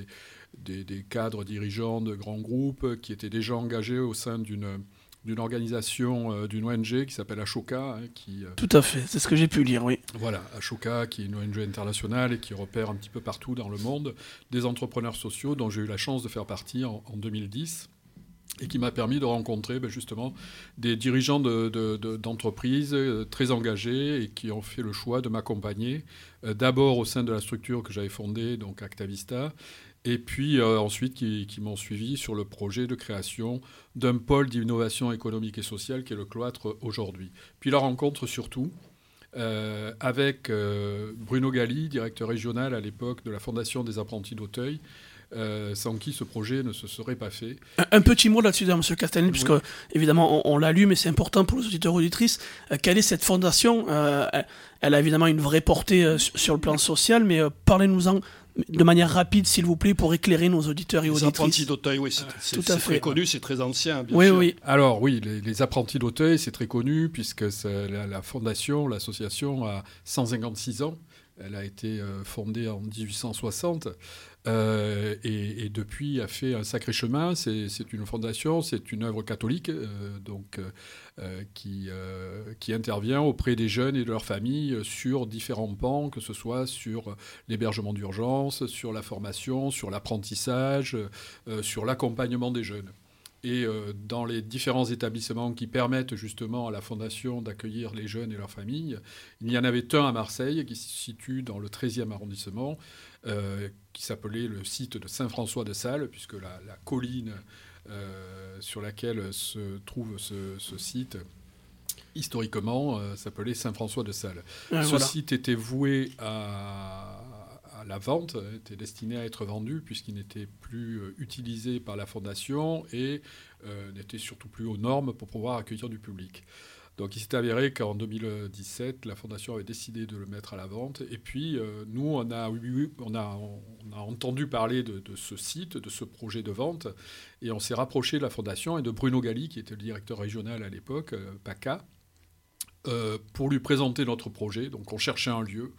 des cadres dirigeants de grands groupes qui étaient déjà engagés au sein d'une organisation, d'une ONG qui s'appelle Ashoka. Tout à fait, c'est ce que j'ai pu lire, oui. Voilà, Ashoka, qui est une ONG internationale et qui repère un petit peu partout dans le monde des entrepreneurs sociaux dont j'ai eu la chance de faire partie en 2010. Et qui m'a permis de rencontrer justement des dirigeants d'entreprises très engagés et qui ont fait le choix de m'accompagner, d'abord au sein de la structure que j'avais fondée, donc Actavista, et puis ensuite qui m'ont suivi sur le projet de création d'un pôle d'innovation économique et sociale qui est le Cloître aujourd'hui. Puis la rencontre surtout avec Bruno Galli, directeur régional à l'époque de la Fondation des apprentis d'Auteuil, sans qui ce projet ne se serait pas fait. Un petit mot là-dessus, M. Castanet, puisque évidemment on l'a lu, mais c'est important pour les auditeurs et auditrices. Quelle est cette fondation ? Elle a évidemment une vraie portée sur le plan social, mais parlez-nous-en de manière rapide, s'il vous plaît, pour éclairer nos auditeurs et auditrices. Les apprentis d'Auteuil, oui, c'est très connu, c'est très ancien, bien sûr. Oui. Alors oui, les apprentis d'Auteuil, c'est très connu, puisque la fondation, l'association a 156 ans. Elle a été fondée en 1860 et depuis a fait un sacré chemin. C'est une fondation, c'est une œuvre catholique qui intervient auprès des jeunes et de leurs familles sur différents pans, que ce soit sur l'hébergement d'urgence, sur la formation, sur l'apprentissage, sur l'accompagnement des jeunes. Et dans les différents établissements qui permettent justement à la Fondation d'accueillir les jeunes et leurs familles, il y en avait un à Marseille qui se situe dans le 13e arrondissement, qui s'appelait le site de Saint-François-de-Sales, puisque la colline sur laquelle se trouve ce site, historiquement, s'appelait Saint-François-de-Sales. Ce site était voué à la vente, était destiné à être vendu puisqu'il n'était plus utilisé par la Fondation et n'était surtout plus aux normes pour pouvoir accueillir du public. Donc il s'est avéré qu'en 2017, la Fondation avait décidé de le mettre à la vente. Et puis nous, on a entendu parler de ce site, de ce projet de vente, et on s'est rapproché de la Fondation et de Bruno Galli, qui était le directeur régional à l'époque, PACA, pour lui présenter notre projet. Donc on cherchait un lieu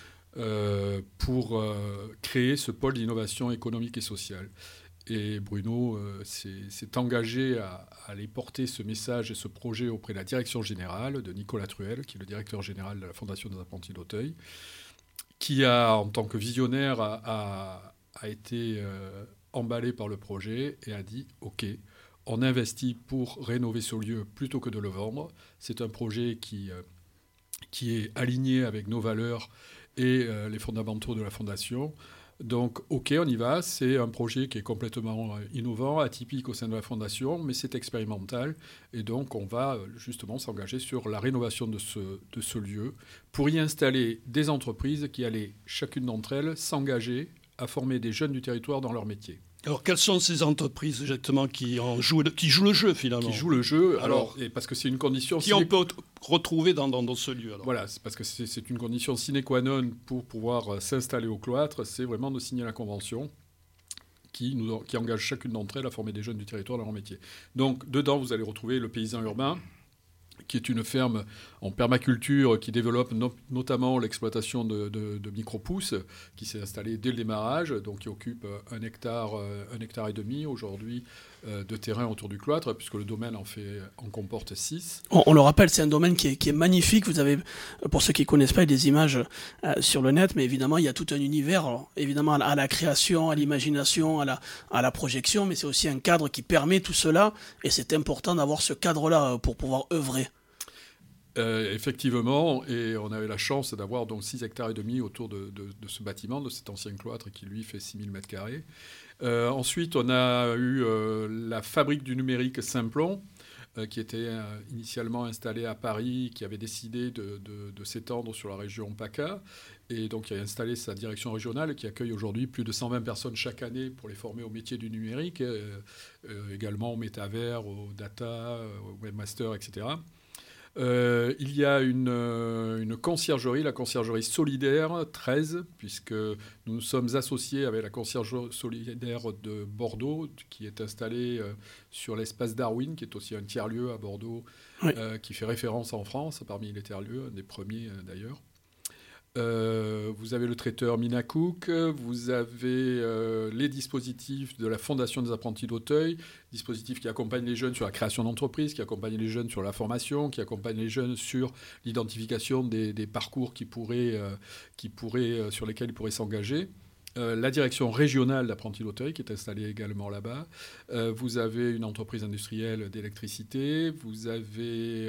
pour créer ce pôle d'innovation économique et sociale. Et Bruno s'est engagé à aller porter ce message et ce projet auprès de la direction générale de Nicolas Truel, qui est le directeur général de la Fondation des apprentis d'Auteuil, qui en tant que visionnaire, a été emballé par le projet et a dit « Ok, on investit pour rénover ce lieu plutôt que de le vendre. C'est un projet qui est aligné avec nos valeurs et les fondamentaux de la Fondation. Donc, OK, on y va. C'est un projet qui est complètement innovant, atypique au sein de la Fondation, mais c'est expérimental. Et donc, on va justement s'engager sur la rénovation de ce lieu pour y installer des entreprises qui allaient, chacune d'entre elles, s'engager à former des jeunes du territoire dans leur métier. Alors, quelles sont ces entreprises exactement qui jouent le jeu, finalement ? Qui jouent le jeu, et parce que c'est une condition... Qui on peut retrouver dans ce lieu. Alors. Voilà, c'est parce que c'est une condition sine qua non pour pouvoir s'installer au cloître, c'est vraiment de signer la convention qui engagent chacune d'entre elles à former des jeunes du territoire dans leur métier. Donc, dedans, vous allez retrouver le paysan urbain, qui est une ferme en permaculture qui développe notamment l'exploitation de micro-pousses, qui s'est installée dès le démarrage, donc qui occupe 1 hectare et demi aujourd'hui de terrain autour du cloître, puisque le domaine en comporte 6. On le rappelle, c'est un domaine qui est magnifique. Vous avez, pour ceux qui ne connaissent pas, des images sur le net, mais évidemment, il y a tout un univers, alors, évidemment, à la création, à l'imagination, à la projection, mais c'est aussi un cadre qui permet tout cela, et c'est important d'avoir ce cadre-là pour pouvoir œuvrer. Effectivement, et on avait la chance d'avoir donc 6 hectares et demi autour de ce bâtiment, de cet ancien cloître qui lui fait 6000 mètres carrés. Ensuite, on a eu la fabrique du numérique Simplon, qui était initialement installée à Paris, qui avait décidé de s'étendre sur la région PACA, et donc qui a installé sa direction régionale, qui accueille aujourd'hui plus de 120 personnes chaque année pour les former au métier du numérique, également au métavers, au data, au webmaster, etc. Il y a une conciergerie, la conciergerie solidaire 13, puisque nous nous sommes associés avec la conciergerie solidaire de Bordeaux, qui est installée sur l'espace Darwin, qui est aussi un tiers-lieu à Bordeaux, oui. Qui fait référence en France, parmi les tiers-lieux, un des premiers d'ailleurs. Vous avez le traiteur Minacook, vous avez les dispositifs de la Fondation des apprentis d'Auteuil, dispositifs qui accompagnent les jeunes sur la création d'entreprises, qui accompagnent les jeunes sur la formation, qui accompagnent les jeunes sur l'identification des parcours sur lesquels ils pourraient s'engager. La direction régionale d'apprentis d'Auteuil qui est installée également là-bas. Vous avez une entreprise industrielle d'électricité. Vous avez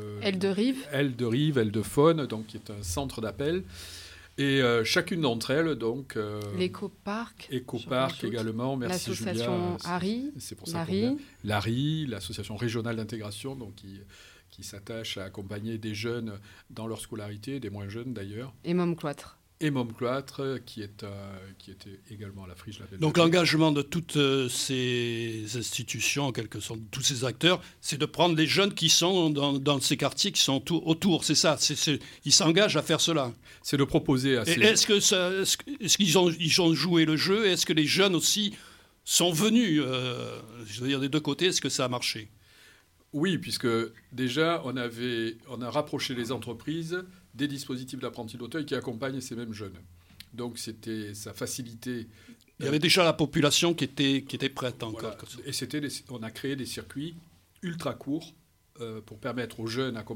Elderive, donc qui est un centre d'appel. Et chacune d'entre elles, donc l'éco-parc également. Merci l'association Julia. ARI, c'est pour ça l'ARI, l'association régionale d'intégration, donc qui s'attache à accompagner des jeunes dans leur scolarité, des moins jeunes d'ailleurs. Et Môme-Cloître. Et Môme-Cloître, qui était également à la friche. Donc l'engagement de toutes ces institutions, en quelque sorte, tous ces acteurs, c'est de prendre les jeunes qui sont dans ces quartiers, qui sont autour, c'est ça. Ils s'engagent à faire cela. C'est de proposer à ces... Est-ce qu'ils ont joué le jeu? Est-ce que les jeunes aussi sont venus je veux dire, des deux côtés, est-ce que ça a marché? Oui, puisque déjà, on a rapproché les entreprises des dispositifs d'apprentis d'Auteuil qui accompagnent ces mêmes jeunes. Donc, ça facilitait... Il y avait déjà la population qui était prête encore. Voilà. Et on a créé des circuits ultra courts pour permettre aux jeunes accompagnés